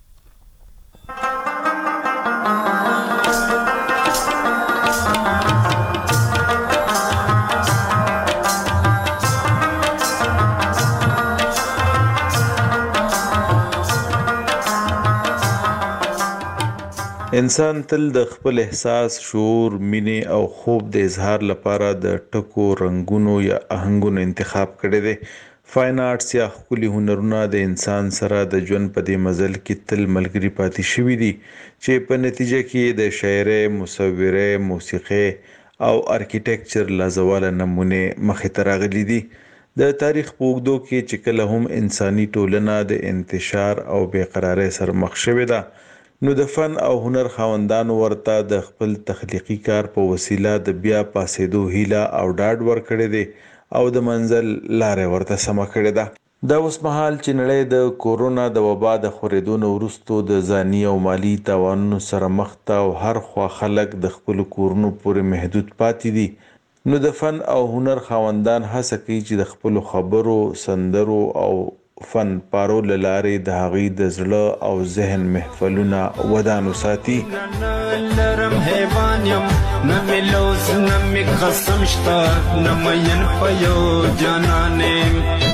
انسان تل د خپل احساس، شعور، مینې او خوب د اظهار لپاره د ټکو، رنگونو یا آهنګونو انتخاب کړی دی. فاین آرټس یا ښکلي هنرونه د انسان سره د ژوند په دې مزل کې تل ملګري پاتې شوي دي چې په نتیجه کې د شاعرۍ، مصورۍ، موسیقۍ او ارکیټیکچر لازواله نمونه مخې ته راغلي دي. د تاریخ په اوږدو کې چې کله هم انساني ټولنه د انتشار او بېقرارۍ سره مخ شوې ده نو د فن او هنر خاوندانو ورته د خپل تخلیقي کار په وسیله د بیا پاسېدو هیله او ډاډ ورکړی دی او د منزل لارې ورته سمه کړې ده. دا اوس مهال چې نړۍ د کورونا د وبا د خورېدو نه وروستو د ځاني او مالي تاوانونو سره مخ ته او هر خوا خلک د خپلو کورونو پورې محدود پاتې دي نو د فن او هنر خاوندان هڅه کوي چې د خپلو خبرو، سندرو او فن پارو لارې د هغوی د زړه او ذهن محفلونه ودان وساتي. لرم حیوان یم نه مې لوز نه مې قسم شته نه مین په یو جانانې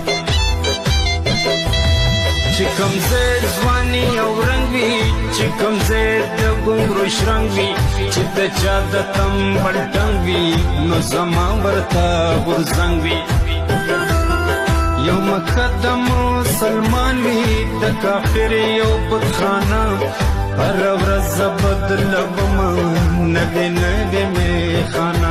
چې کوم ځای ځواني او رنګ وي چې کوم ځای د ګونګرو شرنګ وي چې د چا د تم بل ټنګ وي نو زما ورته غورځنګ وي یو مقدم مسلمان وی د کافر یو بتخانه هر ورځ بدلوم نوې نوې میخانه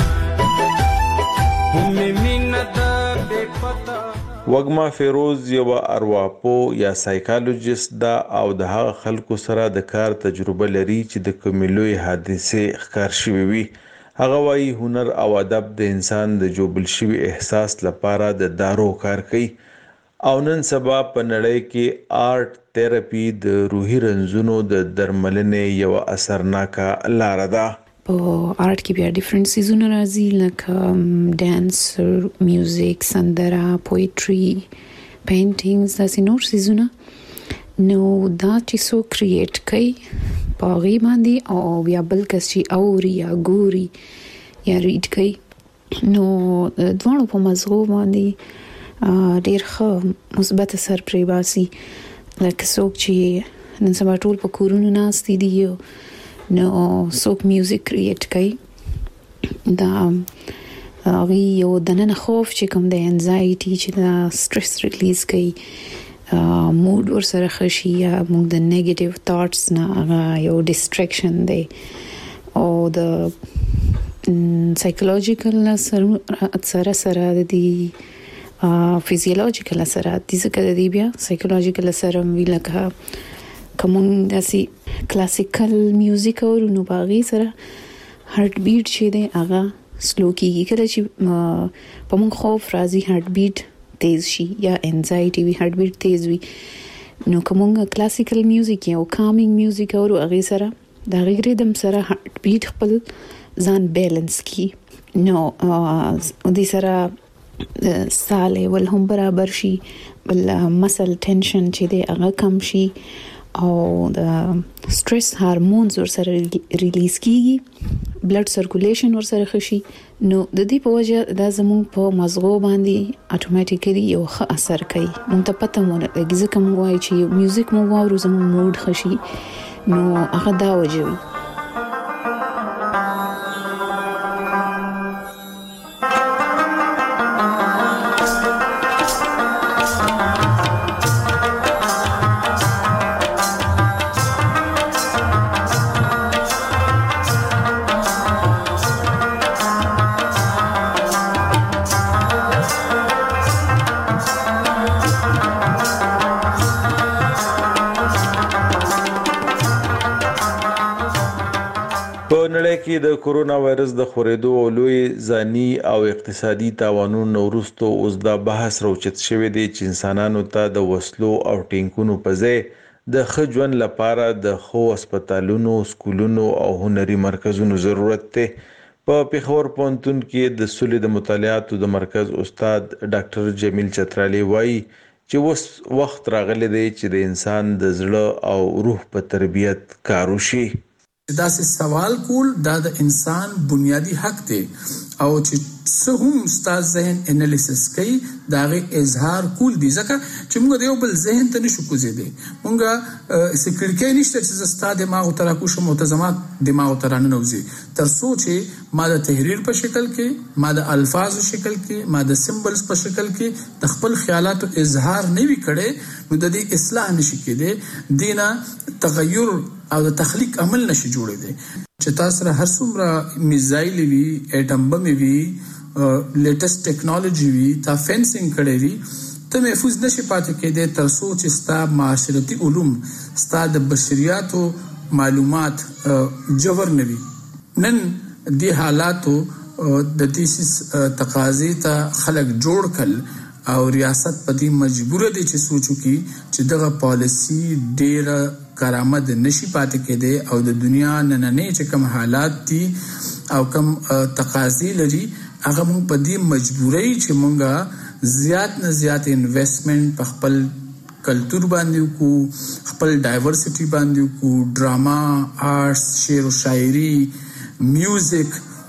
همې مینه ده بې پته. وګما فیروز یو ارواپو یا سایکالوجیست دا او د هغه خلکو سره د کار تجربه لري چې د کومې لوی حادثې ښکار شوي وي. هغه وایي هنر او ادب د انسان د جوبل شوي احساس لپاره د دارو کار کوي او نن سبا په نړۍ کې آرټ تھراپي د روحي رنځونو د درملنې یو اثرناکه لاره ده. په آرټ کې بیا ډیفرنٹ سیزونه راځي لکه ډانس، میوزیک، سندره، پوئټري، پینټینګز، داسې نور سیزونه. نو دا چې څو کریټ کوي په هغې باندې او بیا بل کس چې اوري یا ګوري یا ریډ کوي نو دواړو په مزغو باندې ډېر ښه مثبت اثر پرې باسي. لکه څوک چې نن سبا ټول په کورونو ناستې دي نو څوک میوزیک کریټ کوي دا هغې یو دننه خوف چې کوم د انزایټي چې دا سټرس ریلیز کوي موډ ورسره ښه شي یا موږ د نیګیټیو تاټس نه هغه یو ډسټریکشن دی او د سایکولوژیکل سره سره د دې فزیولوژیکل اثرات دي ځکه د دې بیا سایکولوژیکل اثر هم وي لکه که موږ داسې کلاسیکل میوزیک اورو نو په هغې سره هارټ بیټ چې دی هغه سلو کېږي. کله چې په موږ خوف راځي هارټ بیټ تیز شي یا انزایټي وي هارټ بیټ تیز وي نو که موږ کلاسیکل میوزیک یا کامینګ میوزیک اورو هغې سره د هغې ریدم سره هارټ بیټ خپل ځان بیلنس کړي نو دې سره ساه لیول هم برابر شي، بل مسل ټینشن چې دی هغه کم شي او د سټرس هارمونز ورسره ریلیز کیږي، بلډ سرکولیشن ورسره ښه شي. نو د دې په وجه دا زموږ په مزغو باندې اتوماتیکلی یو ښه اثر کوي. موږ ته پته مو نه لګي ځکه موږ وایو چې میوزیک موږ واورو زموږ موډ ښه شي نو هغه دا وجه وي. کې د کورونا وایرس د خورېدو او لوی ځاني او اقتصادي تاوانونو وروسته اوس دا بحث راوچت شوی دی چې انسانانو ته د وسلو او ټینکونو په ځای د ښه ژوند لپاره د ښو هسپتالونو، سکولونو او هنري مرکزونو ضرورت دی. په پېښور پوهنتون کې د سولې د مطالعاتو د مرکز استاد ډاکټر جمیل چترالي وایي چې اوس وخت راغلی دی چې د انسان د زړه او روح په تربیت کار وشي. دا سه سوال کول دا د انسان بنیادی حق دی او چې څه هم ستاسو ذهن انالیسس کوي دا غي اظهار کول دي ځکه چې موږ د یو بل ذهن ته نشو کوزیدي. موږ سکرټی نشته چې ستاسو دماغ تر کو شو متزمات دماغ تر نه نوځي تر سوچي ما د تحریر په شکل کې، ما د الفاظو شکل کې، ما د سمبلز په شکل کې د خپل خیالاتو اظهار نه وی کړي نو د دې اصلاح نشي کېده، دینه تغیر او د تخلیق عمل نشي جوړې دي. چې تاسو سره هر څومره میزایل وي، اټم بم وي، لیټیسټ ټیکنالوژي وي، تا فینسینګ کړي وي، ته محفوظ نشي پاتې کېدې تر څو چې ستا معاشرتي علوم، ستا د بشریاتو معلومات جوړ نه وي. نن دې حالاتو د دې تقاضې ته خلک جوړ کړل او ریاست په دې مجبور دي چې سوچو کې چې دغه پالیسی ډېر کرامت نشي پاتې کېده او د دنیا نننې چې کوم حالات دي او کوم تقاضې لري هغه موږ په دې مجبورۍ چې موږ زیات نه زیات انویسټمنټ په خپل کلچر باندې وکړو، خپل ډایورسټي باندې وکړو، ډراما، آرټس، شعر او شاعري، میوزیک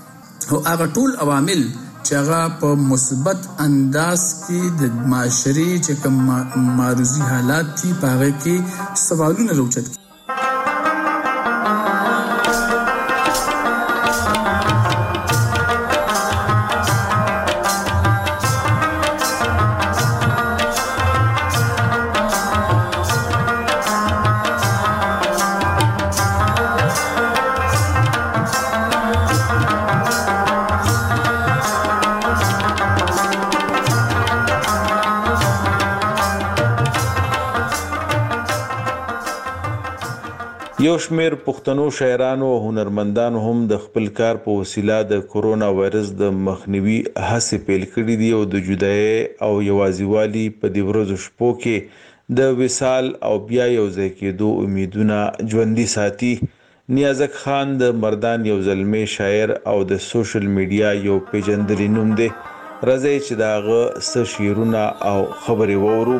او هغه ټول عوامل چې هغه په مثبت انداز کې د معاشري چې کوم معروضي حالات دي په هغه کې سوالونه راوچت کړي. یو شمیر پښتنو شاعرانو او هنرمندانو هم د خپل کار په وسیله د کورونا وایرس د مخنیوي هڅې پیل کړې دي او د جدایۍ او یوازیوالي په دې ورځو شپو کې د وصال او بیا یو ځای کېدو امیدونه ژوندي ساتي. نیازک خان د مردان یو زلمی شاعر او د سوشل میډیا یو پیژندلی نوم دی. راځئ چې د هغه څه شعرونه او خبرې واورو.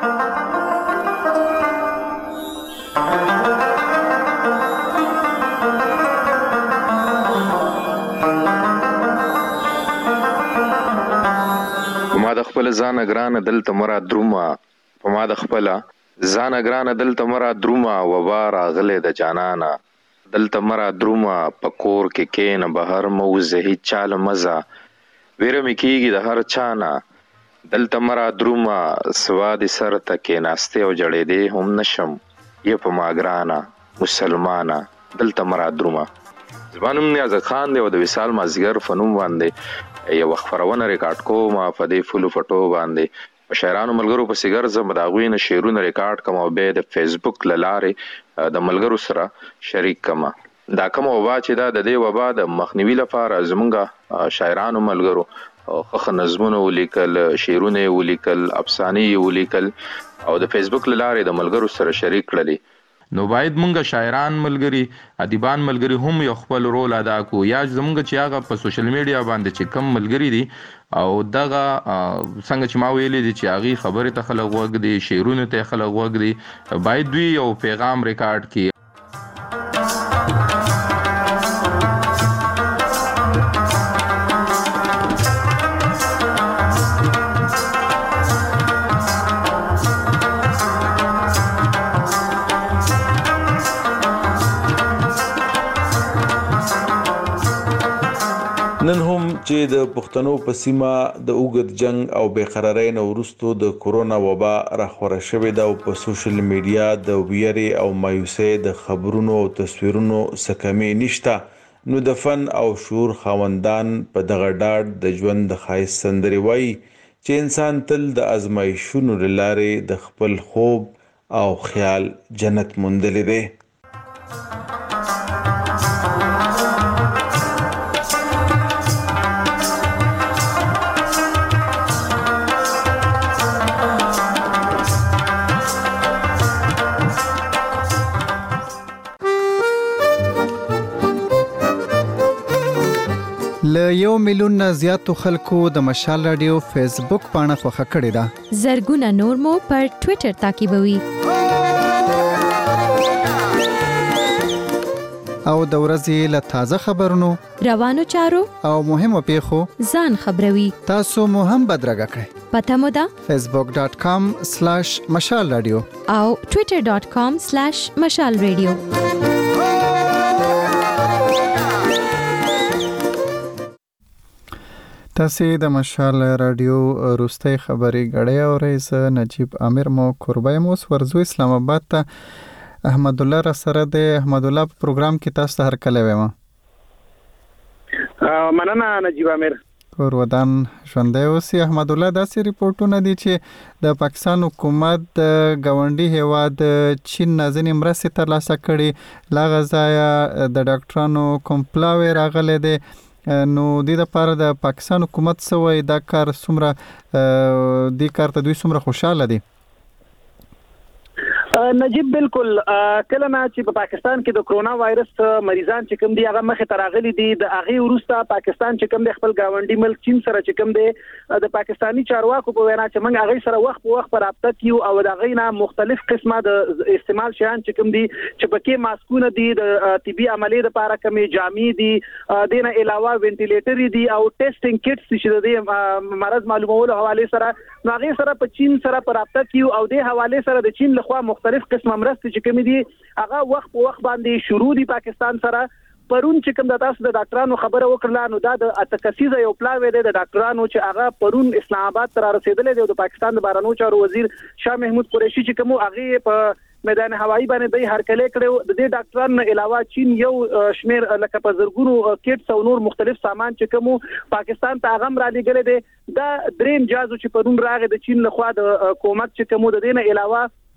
ما د خپل ځان ګرانه دلته مرا درومه په ما د خپل ځان ګرانه دلته مرا درومه وبا راغله د جانانا دلته مرا درومه په کور کې کین بهر موزه هیڅ چاله مزه ویره مکیږي د هر چانا دلته مرا درومه سواد سر تکې ناشته او جړې دې هم نشم یې په ما ګرانه مسلمانه دلته مرا درومه. زبانم نیازک خان دی او د وصال مازیګر فنوم باندې یو خبرونه ریکارډ کوم په دې فولو فټو باندې په شاعرانو ملګرو په سیګر زم د غوینه شعرونه ریکارډ کوم او به د فیسبوک لاره د ملګرو سره شریک کوم. دا کوم وبا چې دا د دې وبا د مخنیوي لپاره زمونږ شاعرانو ملګرو خخ نظمونه ولیکل شعرونه ولیکل افسانې ولیکل او د فیسبوک لاره د ملګرو سره شریک کړل. نو باید مونږ شاعران ملګری ادیبان ملګری هم یو خپل رول ادا کو یا زمونږ چې هغه په سوشل میډیا باندې چې کم ملګری دي او دغه څنګه چې ما ویلې دي چې هغه خبره ته خلک وګ دي شعرونه ته خلک وګ دي باید دوی یو پیغام ریکارډ کی. نن هم چې د پښتنو په سیمه د اوږد جنگ او بېقرارۍ نه وروسته د کورونا وبا راخوره شوې ده او په سوشل میډیا د ویرې او مایوسۍ د خبرونو او تصویرونو څه کمی نشته. نو د فن او شعور خاوندان په دغه ډاډ د ژوند د ښایست سندرې وایي چې انسان تل د ازمایښتونو له لارې د خپل خوب او خیال جنت موندلی دی. له یو میلیون نه زیاتو خلکو د مشال رادیو فیسبوک پاڼه خوښه کړې ده. زرګونه نور مو پر ټوئیټر تعقیبوي او د ورځې له تازه خبرونو روانو چارو او مهمو پیښو ځان خبروي. تاسو مو هم بدرګه کړئ. پته مو ده facebook dot com slash مشال رادیو او twitter dot com slash مشال رادیو. تاسو د مشال رادیو روستي خبري غړې او رئیس نجیب امیر مو قربای مو ورزو اسلام آباد ته احمد الله را سره د احمد الله په پروګرام کې تاسو هر کله وېما. مننه نجیب امیر. کور ودان ژوندې اوسې. احمد الله داسې ریپورتونه دي چې د پاکستان حکومت د ګاونډي هیواد چین نازنې مرستې ترلاسه کړي لاغه ځای د ډاکټرانو کوم پلاوی راغلي دي. نو د لپاره د پاکستان حکومت سوې دا کار څومره د کار ته دوی څومره خوشاله دي؟ نجیب بالکل کله نه چې په پاکستان کې د کرونا وایرس مریضان چې کوم دي هغه مخه تراغلي دي د هغه وروسته پاکستان چې کوم د خپل گاونډي ملک چین سره چې کوم دي د پاکستانی چارواکو په وینا چې موږ هغه سره وخت په وخت پر رابطه کیو او د هغه نه مختلف قسمه د استعمال شیان چې کوم دي چې پکې ماسکونه دي د طبي عملیات لپاره کمی جامې دي دینه علاوه وینټیلیټر دي او ټیسټینګ کټس چې د مرض معلومولو حواله سره نو هغه سره په چین سره پر رابطه کیو او د حواله سره د چین لخوا مختلف قسمه مرستې چې کوم دي هغه وخت په وخت باندې شروع دي پاکستان سره. پرون چې کوم د تاسو د ډاکټرانو خبره وکړه نو دا د اتکسیزه یو پلاوی دی د ډاکټرانو چې هغه پرون اسلام آباد ته رسیدلې دی. د پاکستان د بهرنیو چارو وزیر شاه محمود قریشي چې کوم هغه په میدان هوایی باندې د هرکله کړو د دې ډاکټرانو علاوه چین یو شمیر لکه په زرګونو کټس او نور مختلف سامان چې کوم پاکستان ته غم را لګل دي دا دریم جازو چې پرون راغی د چین لخوا د حکومت چې کوم د دینه علاوه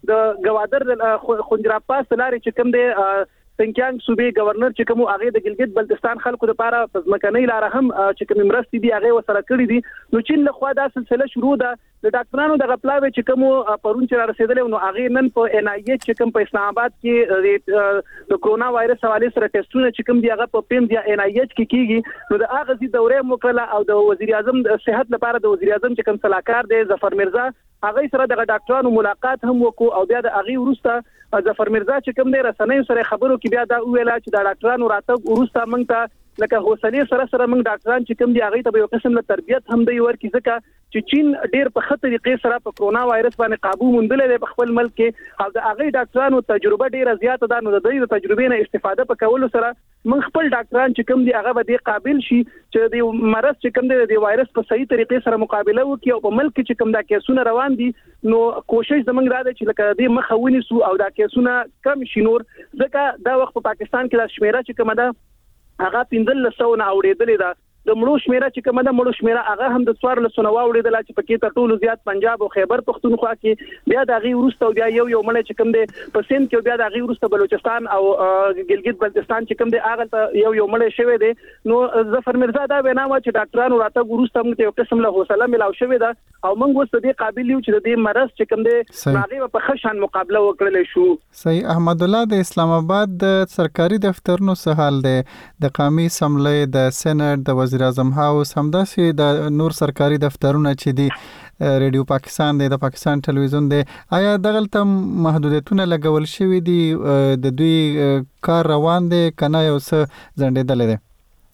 د گوادر خنجراپاس لارې چې کوم دی سنکیانګ صوبې گورنر چې کوم هغه د ګلګت بلتستان خلکو لپاره پزمکنۍ لار هم چې کوم مرستې دي هغه وسره کړې دي نو چین له خوا دا سلسله شروع ده د ډاکټرانو د غپلاوي چې کوم پرون چې رسیدل نو هغه نن په ان ای ایچ چې کوم په اسلام آباد کې د کرونا وایرس حواله سره ټیسټونه چې کوم دی هغه په پیم دی ان ای ایچ کې کیږي نو د هغه زی دوره مکرله او د وزیر اعظم د صحت لپاره د وزیر اعظم چې کوم صلاحکار دی ظفر مرزا هغه سره د ډاکټرانو ملاقات هم وکړو او بیا د هغه ورسته ظفر مرزا چې کوم دی رسنۍ سره خبرو کې بیا دا ویل چې د ډاکټرانو راتګ ورسته موږ ته لکه حوصله سره سره موږ ډاکټران چې کوم دی هغه ته یو قسم له تربیت هم دی ورکې ځکه چې چین ډیر په خطر طریقې سره په کرونا وایرس باندې قابو موندلې ده په خپل ملک کې او د هغه ډاکټرانو تجربه ډیره زیاته ده نو د دوی د تجربې نه استفاده وکول سره موږ خپل ډاکټران چې کوم دی هغه به د قابل شي چې د مرض چې کوم دی د وایرس په صحیح طریقې سره مقابله وکړي او په ملک چې کوم دا کیسونه روان دي نو کوشش زموږ را ده چې لکه د مخاوني سو او دا کیسونه کم شي نور ځکه دا وخت په پاکستان کې د شمیره چې کومه ده هغه پنځل لسو نه اوریدلې ده د مړو شمیره چې کومه ده مړو شمیره هغه هم د څوار لسو نه اوریدل چې پکې تر ټولو زیات پنجاب او خیبر پختونخوا کې بیا د غي ورسته بیا یو یو مړ چې کوم دی په سند کې بیا د غي ورسته بلوچستان او ګلګت بلتستان چې کوم دی هغه یو یو مړ شوی دی نو ظفر مرزا دا وینا و چې ډاکټرانو راته ورسته موږ یو قسم له حوصله ملاو شوی ده او موږ اوس د قابل یو چې د مرض چې کوم دی هغه په خشن مقابله وکړل شو. صحیح. احمد الله د اسلام آباد د سرکاري دفترونو څه حال دی؟ د قومي اسمبلی د سېنات د وزیر اعظم هاوس همداسې د نور سرکاري دفترونه چې دي ریډیو پاکستان دی د پاکستان ټلویزیون دی آیا دغلته محدودیتونه لګول شوي دي د دوی کار روان دی کنه یو څه ځنډېدل دي؟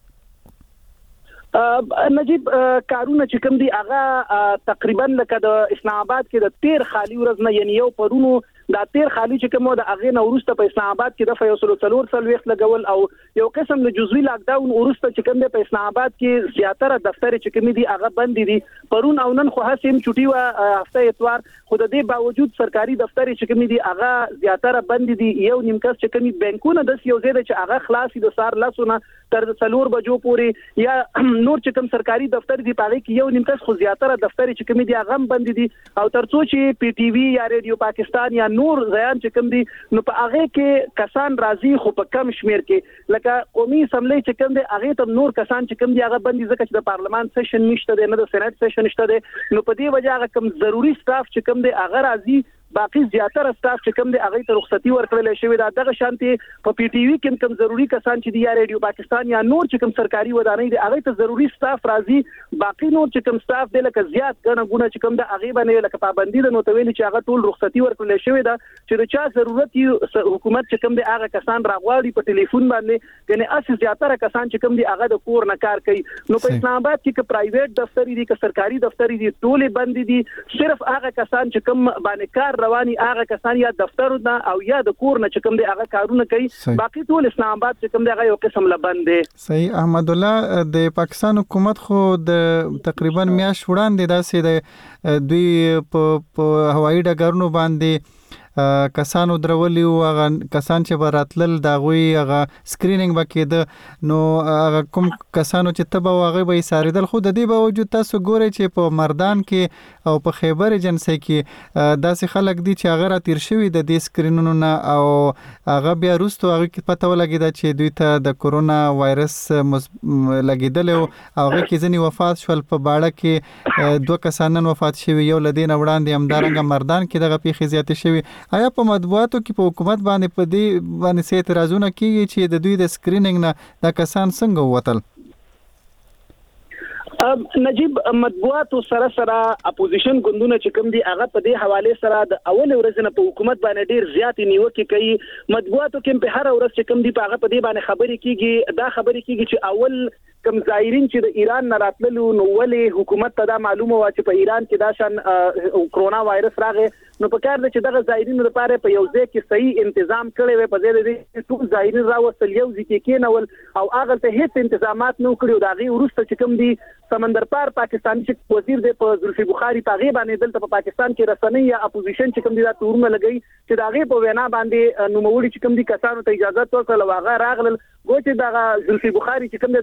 نجیب کارونه چې کوم دی هغه تقریبا لکه د اسلام آباد کې د تیر خالی ورځ نه یعنی یو پرونو دا تیر خالی چې کوم د اغه نو ورسته په اسلام آباد کې د فیصلو څلور څل وخت لګول او یو قسم د جزوی لاک ډاون ورسته چې کوم په اسلام آباد کې زیاتره دفتر چې کوم دي هغه بند دي پرون او نن خو هڅه چټي وا هفته اتوار خو د دې باوجود سرکاري دفتر چې کوم دي هغه زیاتره بند دي یو نیمکس چې کوم بانکونه د یو زیاده چې هغه خلاصي د سار لاسونه تر څلور بجو پورې یا نور چې کوم سرکاري دفتر دي پاره کې یو نیمکس خو زیاتره دفتر چې کوم دي هغه بند دي او ترڅو چې پی ټی وی یا ریډیو پاکستان یا نور ځایان چې کوم دي نو په هغه کې کسان راځي خو په کم شمیر کې لکه قومي اسمبلی چې کوم دي هغه ته نور کسان چې کوم دي هغه بندي ځکه چې د پارلمان سیشن نشته دی نه د سېنات سیشن نشته دی نو په دې وجه هغه کم ضروری سټاف چې کوم دي هغه راځي باقي زیاتره سټاف چې کوم دي هغه ته رخصتي ورکړل شوې ده دغه شانتي په پی ټی وی کې کوم ضروری کسان چې دی یا ریډیو پاکستان یا نور چې کوم سرکاري ودانۍ دي هغه ته ضروری سټاف راځي باقي نور چې کوم سټاف دی لکه زیات غنه غونه چې کوم د هغه باندې لکه پابندي ده نو ته ویل چې هغه ټول رخصتي ورکړل شوې ده چې د چا ضرورت یو حکومت چې کوم دی هغه کسان راغواړي په ټلیفون باندې کنه اس زیاتره کسان چې کوم دی هغه د کور نه کار کوي نو په اسلام آباد کې ک پرایویټ دفتر دي ک سرکاري دفتر دي ټول بند دي صرف هغه کسان چې کوم باندې کار رواني هغه یا دفتر نه او یا د کور نه چې کوم دی هغه کارونه کوي باقي ټول اسلام آباد چې کوم دی هغه یو قسم لبند دی. صحیح. احمد الله د پاکستان حکومت خو د تقریبا میاشت وړاندې داسې د دوی په هوایي ډګرونو باندې کسانو درولي او هغه کسان چې براتل دا غوي هغه سکرینینګ وکړي نو هغه کوم کسانو چې تبه هغه به ساریدل خو د دې باوجود تاسو ګورئ چې په مردان کې او په خیبر ایجنسی کې داسې خلک دي چې هغه را تیر شوی د دې سکرینونو نه او هغه بیا وروسته هغه کې پته ولګیدا چې دوی ته د کورونا وایرس لګیدل او هغه کې ځنی وفات شول په باړه کې دوه کسان وفات شوی یو لدین وړاندې همدارنګه مردان کې دغه پیښې زیاتې شوی آیا په مطبوعاتو کې په حکومت باندې په دې باندې څه اعتراضونه کیږي چې د دوی د سکرینینګ نه د کسان څنګه ووتل؟ نجیب مطبوعات سره سره اپوزیشن ګوندونه چې کوم دي هغه په دې حواله سره د اول ورځ نه په حکومت باندې ډیر زیات نیوکه کوي مطبوعاتو کې په هر ورځ چې کوم دي په هغه په دې باندې خبرې کیږي دا خبرې کیږي چې اول کم زایرین چې د ایران نه راتللو نو ولې حکومت ته دا معلومه و چې په ایران کې دا شان کرونا وایرس راغی نو په کار د چې دغه زایرینو لپاره په یو ځای کې صحیح تنظیم کړي وي په ځای د ټول زایرین راوستل یو ځکه کې نول او هغه ته هیڅ تنظیمات نه کړیو دا غي ورسته چې کوم دي سمندر پار پاکستاني چې وزیر دی په زلفي بخاري په غي باندې دلته په پاکستان کې رسنۍ یا اپوزیشن چې کوم دي دا تورونه لګي چې دا غي په وینا باندې نو مولي چې کوم دي کسانو ته اجازه ورکړل واغه راغلل ګوتې دا زلفي بخاري چې کوم دي دا تورونه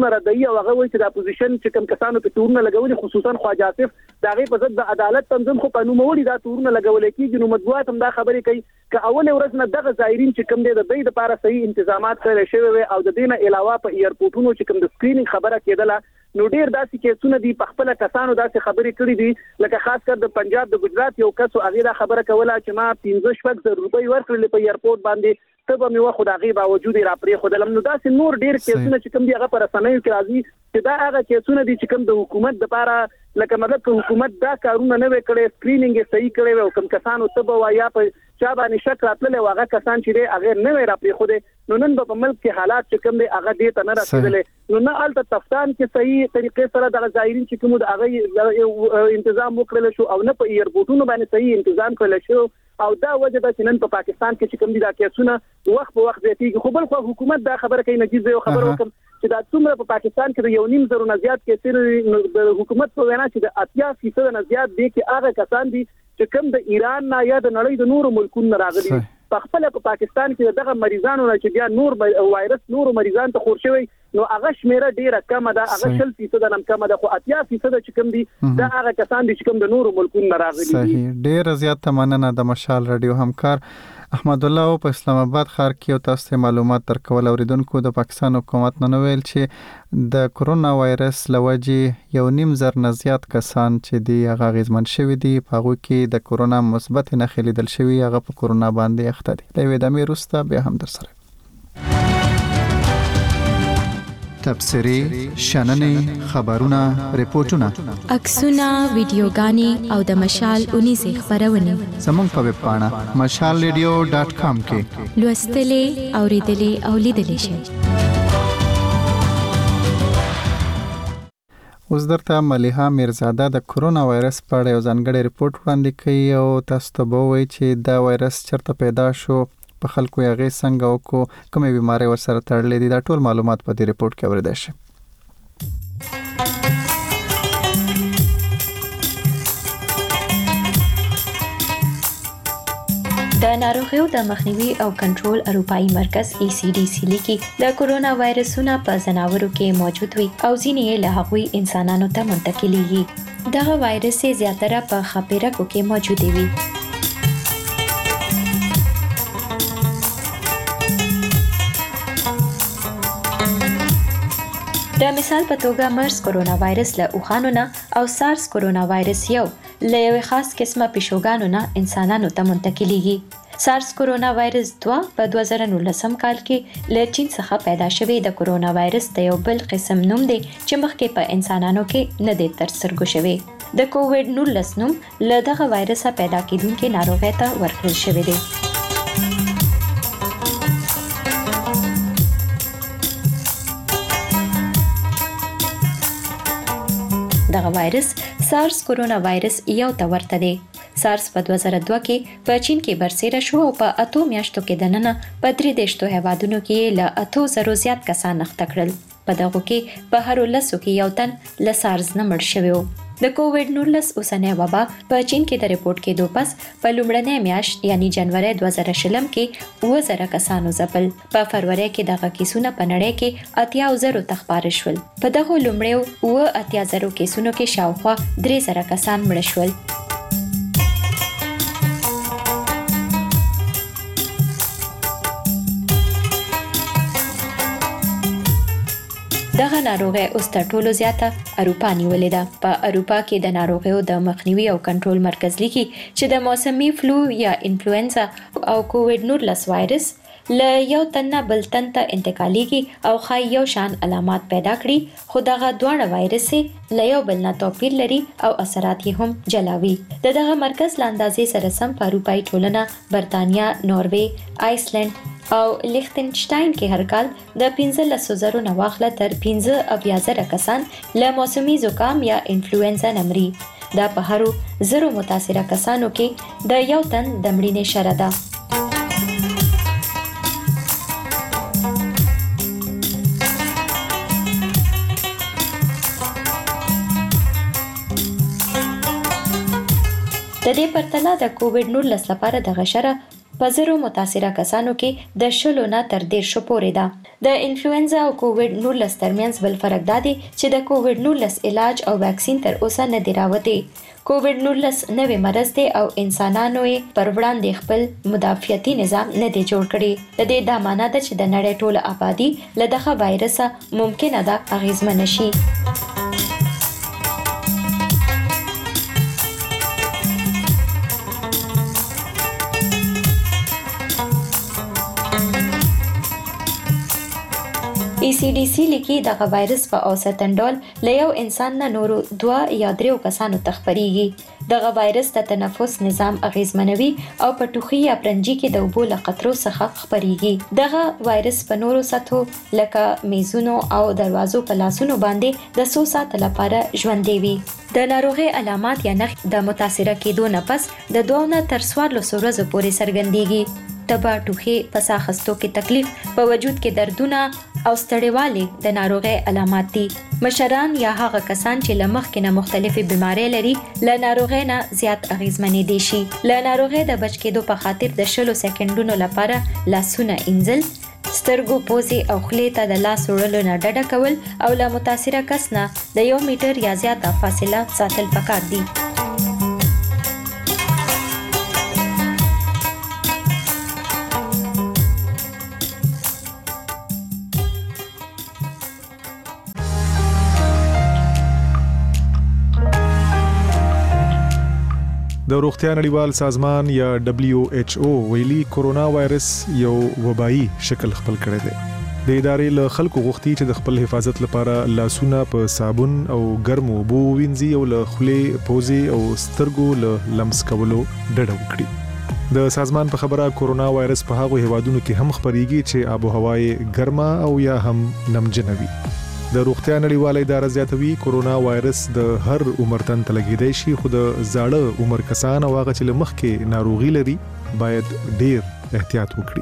تورونه ردی او هغه وایي چې د اپوزیشن چې کوم کسانو په تورونه لګولي خصوصا خواجه آصف دا غي په ضد د عدالت تنظیم خو په نوموړي دا تورونه لګول کېږي نو مطبوعات هم دا خبرې کوي چې اول ورځ نه دغه ظاهرین چې کوم دي د دې لپاره صحیح تنظیمات کړی شوی او د دې نه علاوه په ایرپورټونو چې کوم د سکرینینګ خبره کېدله نو ډیر داسې کیسونه دي په خپل کسانو داسې خبرې کړې دي لکه خاص کر د پنجاب د ګجرات یو کس او هغه خبره کوله چې ما پنځه شپږ زره روپۍ ورکړل په ایرپورټ باندې ته به مې وخت د هغې باوجود را پرې خودلم نو داسې نور ډیر کیسونه چې کوم دي هغه پر رسنیو کې راځي چې دا هغه کیسونه دي چې کوم د حکومت لپاره لکه مطلب که حکومت دا کارونه نه وکړي سکرینینګ یې صحیح کړي او کوم کسانو ته به وایا په چا باندې شک راتللی هغه کسان چې دی هغه نه وي را پرې خوده نو نن په ملک کې حالات چې کوم دی هغه دې ته نه رسیدلې نو نه الته تفتان کې صحیح طریقې سره د ظاهرین چې کوم د هغه تنظیم وکړل شو او نه په ایرپورټونو باندې صحیح تنظیم کړل شو او دا وجه ده چې نن په پاکستان کې چې کوم دي دا کیسونه وخت په وخت زیاتېږي خو بل خو حکومت دا خبره کوي نجیب یو خبر وکم چې دا څومره په پاکستان کې د یو نیم زرو نه زیات کیسې د حکومت په وینا چې د اتیا فیصد نه زیات دي کې هغه کسان دي چې کوم د ایران نه یا د نړۍ د نورو ملکونو راغلي په خپل په پاکستان کې دغه مریضانو نه چې بیا نور وایرس نور مریضان ته خور شوی نو هغه شمیره ډیره کم ده هغه شل فیصد نه کم ده خو اتیا فیصد چې کوم دي دا هغه کسان دي چې کوم د نورو ملکونو راغلي صحیح ډیر زیات مننه د مشال رادیو همکار احمد الله په اسلام آباد ښار کې او تاسو معلومات درکول اوریدونکو د پاکستان حکومت نن ویل چې د کرونا وایرس لوجې یو نیم زر نه زیات کسان چې دی هغه غیزمن شوی دي په هغه کې د کرونا مثبت نښې لیدل شوی هغه په کرونا باندې اخته دي د وې د میروستا به هم در سره تبصری شننې خبرونه ریپورتونه عکسونه ویډیوګانې او د مشال اونې زی خبرونه زموږ په ویب پاڼه مشال ریډیو ډاٹ کام کې لوستلې اوریدلې او لیدلې شئ. اوس درته ملیحه میرزاده د کرونا وایرس په اړه یو ځانګړی ریپورت وړاندې کوي او تاسو ته به وایي چې دا وایرس چیرته پیدا شو په خلکو یې هغې څنګه وکړو کومې بیمارۍ ورسره تړلې دي دا ټول معلومات په دې ریپورت کې اورېدای شي. د ناروغیو د مخنیوي او کنټرول اروپאי مرکز ای سی ډي سی لیکي د کرونا وایرسونه په ځناورو کې موجود وي او ځینې یې له هغوی انسانانو ته منتقلیږي. دغه وایرس یې زیاتره په خپېرکو کې موجود وي. د مثال په توګه مرز کرونا وایرس له اوخانو نه او سارس کرونا وایرس یو له یو خاص قسمه پیشوګانو نه انسانانو ته منتقلیږي. سارس کرونا وایرس دوه په دوه زره نولسم کال کې له چین څخه پیدا شوی د کرونا وایرس د یو بل قسم نوم دی چې مخکې په انسانانو کې نه دی تر سترګو شوی. د کووډ نولس نوم له دغه وایرسه پیدا کیدونکې ناروغۍ ته ورکړل شوی دی. دغه وایرس سارس کرونا وایرس یو ته ورته دی. سارس په دوه زره دوه کې په چین کې برسېره شو او په اتو میاشتو کې دننه په درې دیشتو هیوادونو کې له اتو زرو زیات کسان اخته کړل. په دغو کې په هرو لسو کې یو تن له سارس نه مړ شوی و. د کووډ نولس اوسنۍ وبا په چین کې د ریپورت کېدو پس په لومړنۍ میاشت یعنی جنوري دوه زره شلم کې اووه زره کسانو ځپل. په فروری کې دغه کیسونه په نړۍ کې اتیا زرو ته خپاره شول. په دغو لومړیو اووه اتیا زرو کیسونو کې شاوخوا درې زره کسان مړه شول. دغه ناروغي اوس تر ټولو زیاته اروپا نیولې ده. په اروپا کې د ناروغیو د مخنیوي او کنټرول مرکز لیکي چې د موسمي فلو یا انفلوئنزا او کووډ نولس وایرس له یو تن نه بل تن ته انتقالیږي او ښایي یو شان علامات پیدا کړي خو دغه دواړه وایرس له یو بل نه توپیر لري او اثرات یې هم جلاوي. د دغه مرکز له اندازې سره سم په اروپایي ټولنه برتانیا، نوروې، آیسلند او لیختنشتاین کې هر کال د پنځلسو زرو نه واخله تر پنځه اویا زره کسان له موسمي زکام یا انفلوئنزا نه مري. دا په هرو زرو متاثره کسانو کې د یو تن د مړینې شره ده. د دې پرتله د کووډ نولس لپاره د غشره په زرو متاثره کسانو کې د شلو نه تر دیرشو پورې ده. د انفلوئنزا او کووډ نولس ترمنځ بل فرق دا دی چې د کووډ نولس علاج او ویکسین تر اوسه نه دی راوتی. کووډ نولس نوې مرض دی او انسانانو یې پر وړاندې خپل مدافعتي نظام نه دی جوړ کړی. د دې دا معنی ده چې د نړۍ ټوله آبادي له دغه وایرسه ممکنه ده اغیزمنه شي. ای سی ډي سي لیکي دغه وایرس په اوسطن ډول له یو انسان نه نورو دوه یا دریو کسانو ته خپریږي. دغه وایرس د تنفس نظام اغیزمنوي او په ټوخي یا پرنجي کې د اوبو له قطرو څخه خپریږي. دغه وایرس په نورو سطحو لکه میزونو او دروازو په لاسونو باندې د څو ساعته لپاره ژوندی وي. د ناروغۍ علامات یا نښې د متاثره کېدو نه پس د دوه نه تر څوارلسو ورځو پورې څرګندېږي. تبه، ټوخي، په ساه اخیستو کې تکلیف، په وجود کې دردونه او ستړیوالی د ناروغۍ علامات دي. مشران یا هغه کسان چې له مخکې نه مختلفې بیمارۍ لري له ناروغۍ نه زیات اغیزمنېدی شي. له ناروغۍ د بچ کېدو په خاطر د شلو سکندونو لپاره لاسونه اینځل، سترګو، پوزې او خولې ته د لاس وړلو نه ډډه کول او له متاثره کس نه د یو میټر یا زیاته فاصله ساتل پکار دي. د روغتیا نړیوال سازمان یا دبلیو ایچ او ویلي کورونا وایرس یو وبایي شکل خپل کړی دی. د ادارې له خلکو غوښتي چې د خپل حفاظت لپاره لاسونه په صابون او ګرمو اوبو ووینځي او له خولې، پوزې او سترګو له لمس کولو ډډه وکړي. د سازمان په خبره کورونا وایرس په هغو هیوادونو کې هم خپریږي چې آب و هوا یې ګرمه او یا هم نمجنه وي. د روغتیا نړیواله اداره زیاتوي کورونا وایرس د هر عمر تن ته لګیدای شي، خو د زاړه عمر کسان او هغه چې له مخکې ناروغي لري باید ډیر احتیاط وکړي.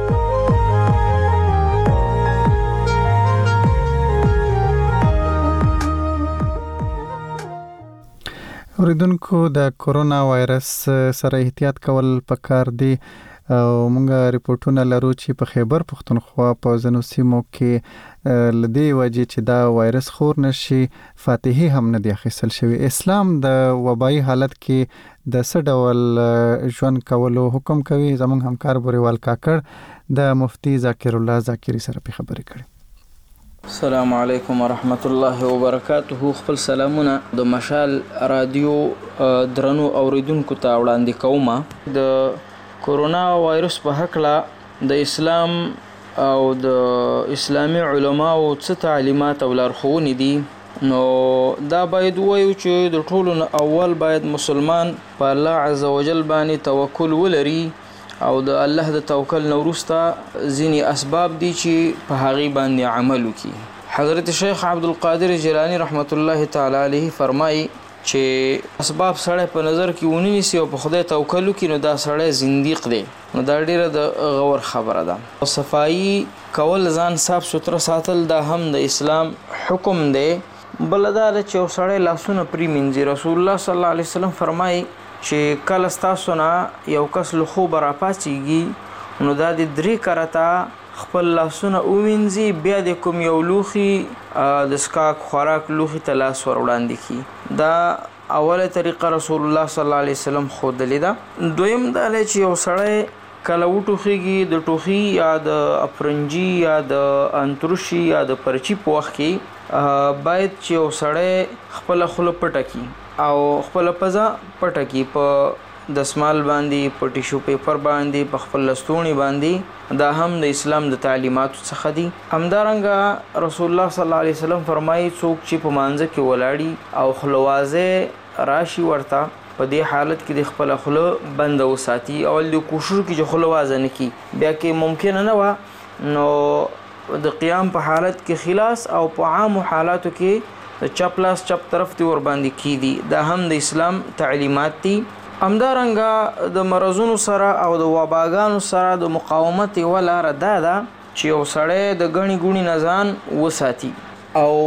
اوریدونکو د کورونا وایرس سره احتیاط کول پکار دی او موږ ریپورتونه لرو چې په خیبر پښتونخوا په ځینو سیمو کې لدی وجې چې دا وایرس خور نشي فاتحي هم نه دی اخیستل شوی. اسلام د وبایي حالت کې د څه ډول ژوند کولو حکم کوي؟ زموږ همکار بوریوال کاکړ د مفتی ذاکر الله ذاکری سره په خبرې کړې. السلام علیکم ورحمت الله وبرکاته. خپل سلامونه د مشال رادیو درنو اوریدونکو ته وړاندې کوم. د کورونا وایرس په هکله د اسلام او د اسلامي علماو څه تعلیمات او لارښوونې دي، نو دا باید وایو چې د ټولو نه اول باید مسلمان په الله عز وجل باندې توکل ولري او د الله د توکل نه وروسته ځینې اسباب دي چې په هغې باندې عمل وکړي. حضرت شیخ عبدالقادر جیلانی رحمت الله تعالی علیه فرمایي چې اسباب سړی په نظر کې ونیسي او په خدای توکل وکړي نو دا سړی زنديق دی. نو دا ډیره د غور خبره ده. صفایي کول، ځان صاف سوتره ساتل دا هم د اسلام حکم دی. بل دا چې یو سړی لاسونه پرېمینځي. رسول الله صلی الله علیه وسلم فرمایي چې کله ستاسو نه یو کس له خوبه راپاڅېږي نو دا د درې کرته خپل لاسونه ووینځي، بیا د کوم یو لوښي د څښاک خوراک لوښي ته لاس ور وړاندې کړي. دا اوله طریقه رسول الله صلی الله علیه وسلم ښودلې ده. دویم دا دی چې یو سړی کله وټوخېږي د ټوخي یا د افرنجي یا د انتروشي یا د پرچي په وخت کې باید چې یو سړی خپله خوله پټه کړي او خپله پزه پټه کړي په دسمال باندې، په ټیشو پیپر باندې، په خپل لستوڼي باندې. دا هم د اسلام د تعلیماتو څخه دي. همدارنګه رسول الله صلی الله علیه وسلم فرمایي څوک چې په مانځه کې ولاړي او خلوازه راشي ورته په دې حالت کې د خپل خوله بنده وساتي او د کوشش کې چې خلوازه نه کی، بیا کې ممکن نه و نو د قیام په حالت کې خلاص او په عام حالاتو کې د چپ لاس چپ طرف ته ور باندې کی دي. دا هم د اسلام تعلیمات دي. همدارنګه د مرضونو سره او د وباګانو سره د مقاومت یوه لاره دا ده چې یو سړی د ګڼې ګوڼې نه ځان وساتي او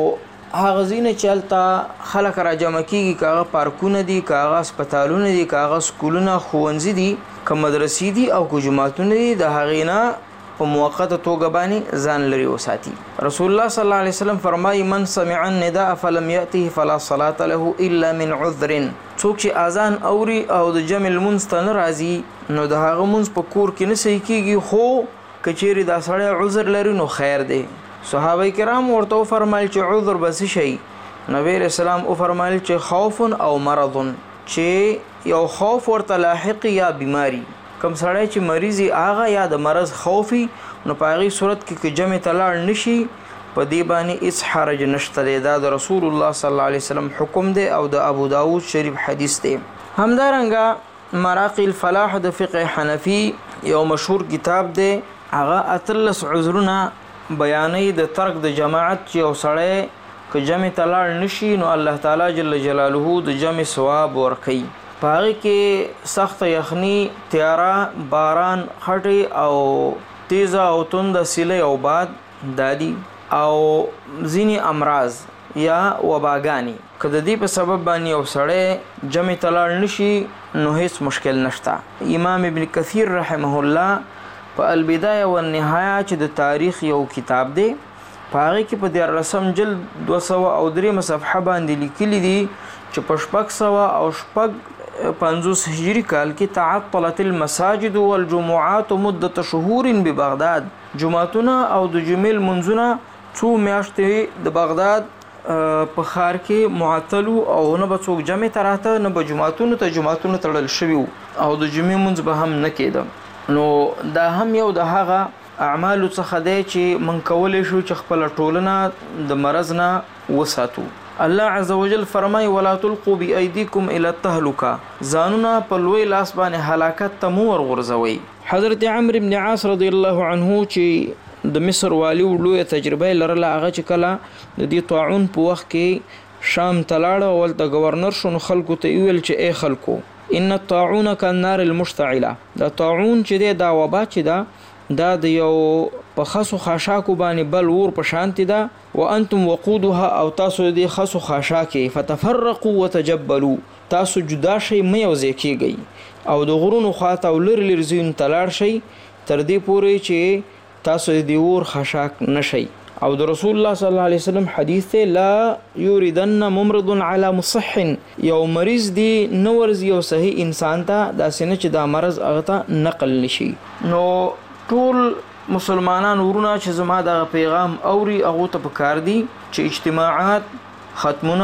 هغه ځینې چلته خلک را جمع کیږي، کاغه پارکونه دي، کاغه هسپتالونه دي، کاغه سکولونه، ښوونځي دي، که مدرسې دي او که جماعتونه دي، د هغې نه په موقته توګه باندې ځان لري وساتي. رسول الله صلی الله علیه وسلم فرمایي من سمع النداء فلم یأته فلا صلاة له الا من عذر. څوک چې اذان اوري او د جمع لمونځ ته نه راځي نو د هغه مونځ په کور کې نه صحیح کیږي، خو که چیرې دا سړی عذر لري نو خیر دی. صحابه کرام ورته وفرمایل چې عذر به څه شي؟ نبی علیہ السلام وفرمایل چې خوف او مرض، چې یو خوف ورته لاحق یا بیماری، کم سړی چې مریضي هغه یا د مرض خوفي نو په هغې صورت کې که جمع ته لاړ نشي په دې باندې هیڅ حرج نشته دی. دا د رسول الله صلی الله علیه وسلم حکم دی او د ابو داود شریف حدیث دی. همدارنګه مراقي الفلاح د فقه حنفي یو مشهور کتاب دی، هغه اتلس عذرونه بیانې د ترک د جماعت چې یو سړی که جمع ته لاړ نشي نو الله تعالی جل جلاله د جمع ثواب ورکوي. په هغې کې سخته یخني، تیاره، باران، خټې او تیزه او تنده سیلۍ او باد دادي او ځینې امراض یا وباګانې، که د دې په سبب باندې یو سړی جمع ته لاړ نشي نو هیڅ مشکل نشته. امام ابن کثیر رحمه الله په البدایه والنهایه چې د تاریخ یو کتاب دی، په هغې کې په دیارلسم جلد دوه سوه او درېیمه صفحه باندې لیکلي دي چې په شپږ سوه او شپږ پنځوس هجري کال کې تعطلت المساجد والجمعات مدة شهور ببغداد. جمعتونه او د جمعې لمونځونه څو میاشتې د بغداد په ښار کې معطل او نه به څوک جمع ته راته، نه به جمعتونو ته جمعتونو تړل شوي او د جمعې مونځ به هم نه کېده. نو دا هم یو د هغه اعمالو څخه دی چې من کولی شو چې خپله ټولنه د مرض نه وساتو. الله عز وجل فرمای ولا تلقوا بأيديكم الى التهلكه، ځانونه په لوی لاس باندې هلاکت ته مو ورغورځوئ. حضرت عمرو بن عاص رضی الله عنه چې د مصر والی لویه تجربه لرله، هغه چې کله د دې طاعون په وخت کې شام ته لاړه او هلته ګورنر شو نو خلکو ته یې ویل چې ای خلکو ان الطاعون كالنار المشتعله، دا طاعون چې دی دا وبا چې ده دا د یو په خسو خاشاکو باندې بل ور په شانتی ده، وانتم وقودها او تاسو د خسو خاشاکې فتفرقوا وتجبلوا، تاسو جدا شئ مې یوځای کېږئ او د غرونو خواته او لرې لرې ځایونو ته لاړ شئ تر دې پورې چې تاسو د اور خاشاک نشئ. او د رسول الله صلی الله علیه وسلم حدیث ته لا یوردن ممرض علی مصح، یو مریض دی نه ورځي یو صحیح انسان ته داسې نه چې دا مرض هغه ته نقل نشي. نو ټول مسلمانان ورونه چې زما د پیغام اوري هغه ته پکار دي چې اجتماعات، ختمونه،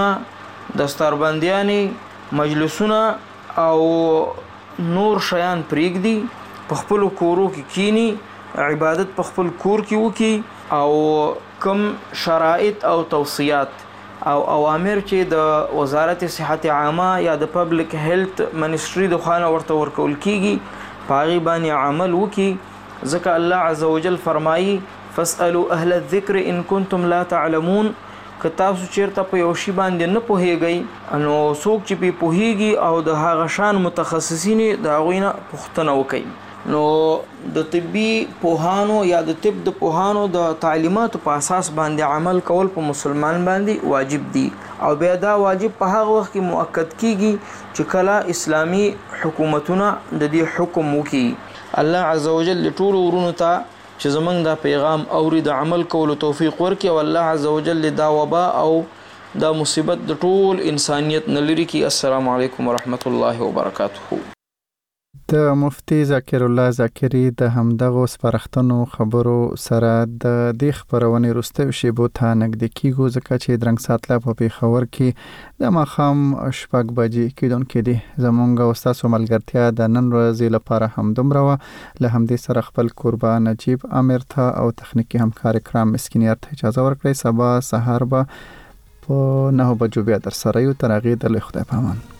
دستاربندیانې، مجلسونه او نور شیان پرېږدي، په خپلو کورو کې کینی، عبادت په خپل کور کې وکړي او کم شرایط او توصیات او اوامر چې د وزارت صحت عامه یا د پبلک هیلث منسټري د خوا نه ورته ورکول کیږي په هغې باندې عمل وکړي. ځکه الله عز وجل فرمایي فاسألوا اهل الذکر ان کنتم لا تعلمون، که تاسو چیرته په یو شي باندې نه پوهیږئ نو څوک چې پې پوهیږي او د هغه شان متخصصین د هغوی نه پوښتنه وکړئ. نو د طبي پوهانو یا د طب د پوهانو د تعلیماتو په اساس باندې عمل کول په مسلمان باندې واجب دي او بیا دا واجب په هغه وخت کې مؤکد کیږي چې کله اسلامی حکومتونه د دې حکم وکړي. الله عز وجل ټول ورونو ته چې زمونږ دا پیغام اوري د عمل کولو توفیق ورکړي او الله عز وجل دا وبا او دا مصیبت د ټول انسانیت نه لري کړي. السلام علیکم ورحمت الله وبرکاته. د مفتی ذکر الله ذاکری د همدغه سپارښتنو خبرو سره د دې خبرونې وروستیو شیبو ته نږدې کیږو، ځکه چې درنګ ساتله په پېښور کې د ماښام شپږ بجې کېدونکې دي. زموږ او ستاسو ملګرتیا د نن ورځې لپاره همدومره وه. له همدې سره خپل کوربه نجیب امیر ته او تخنیکي همکار اکرام مسکینیار ته اجازه ورکړئ. سبا سهار به په نهو بجو بیا در سره یو. تر هغې د لوی خدای په امان.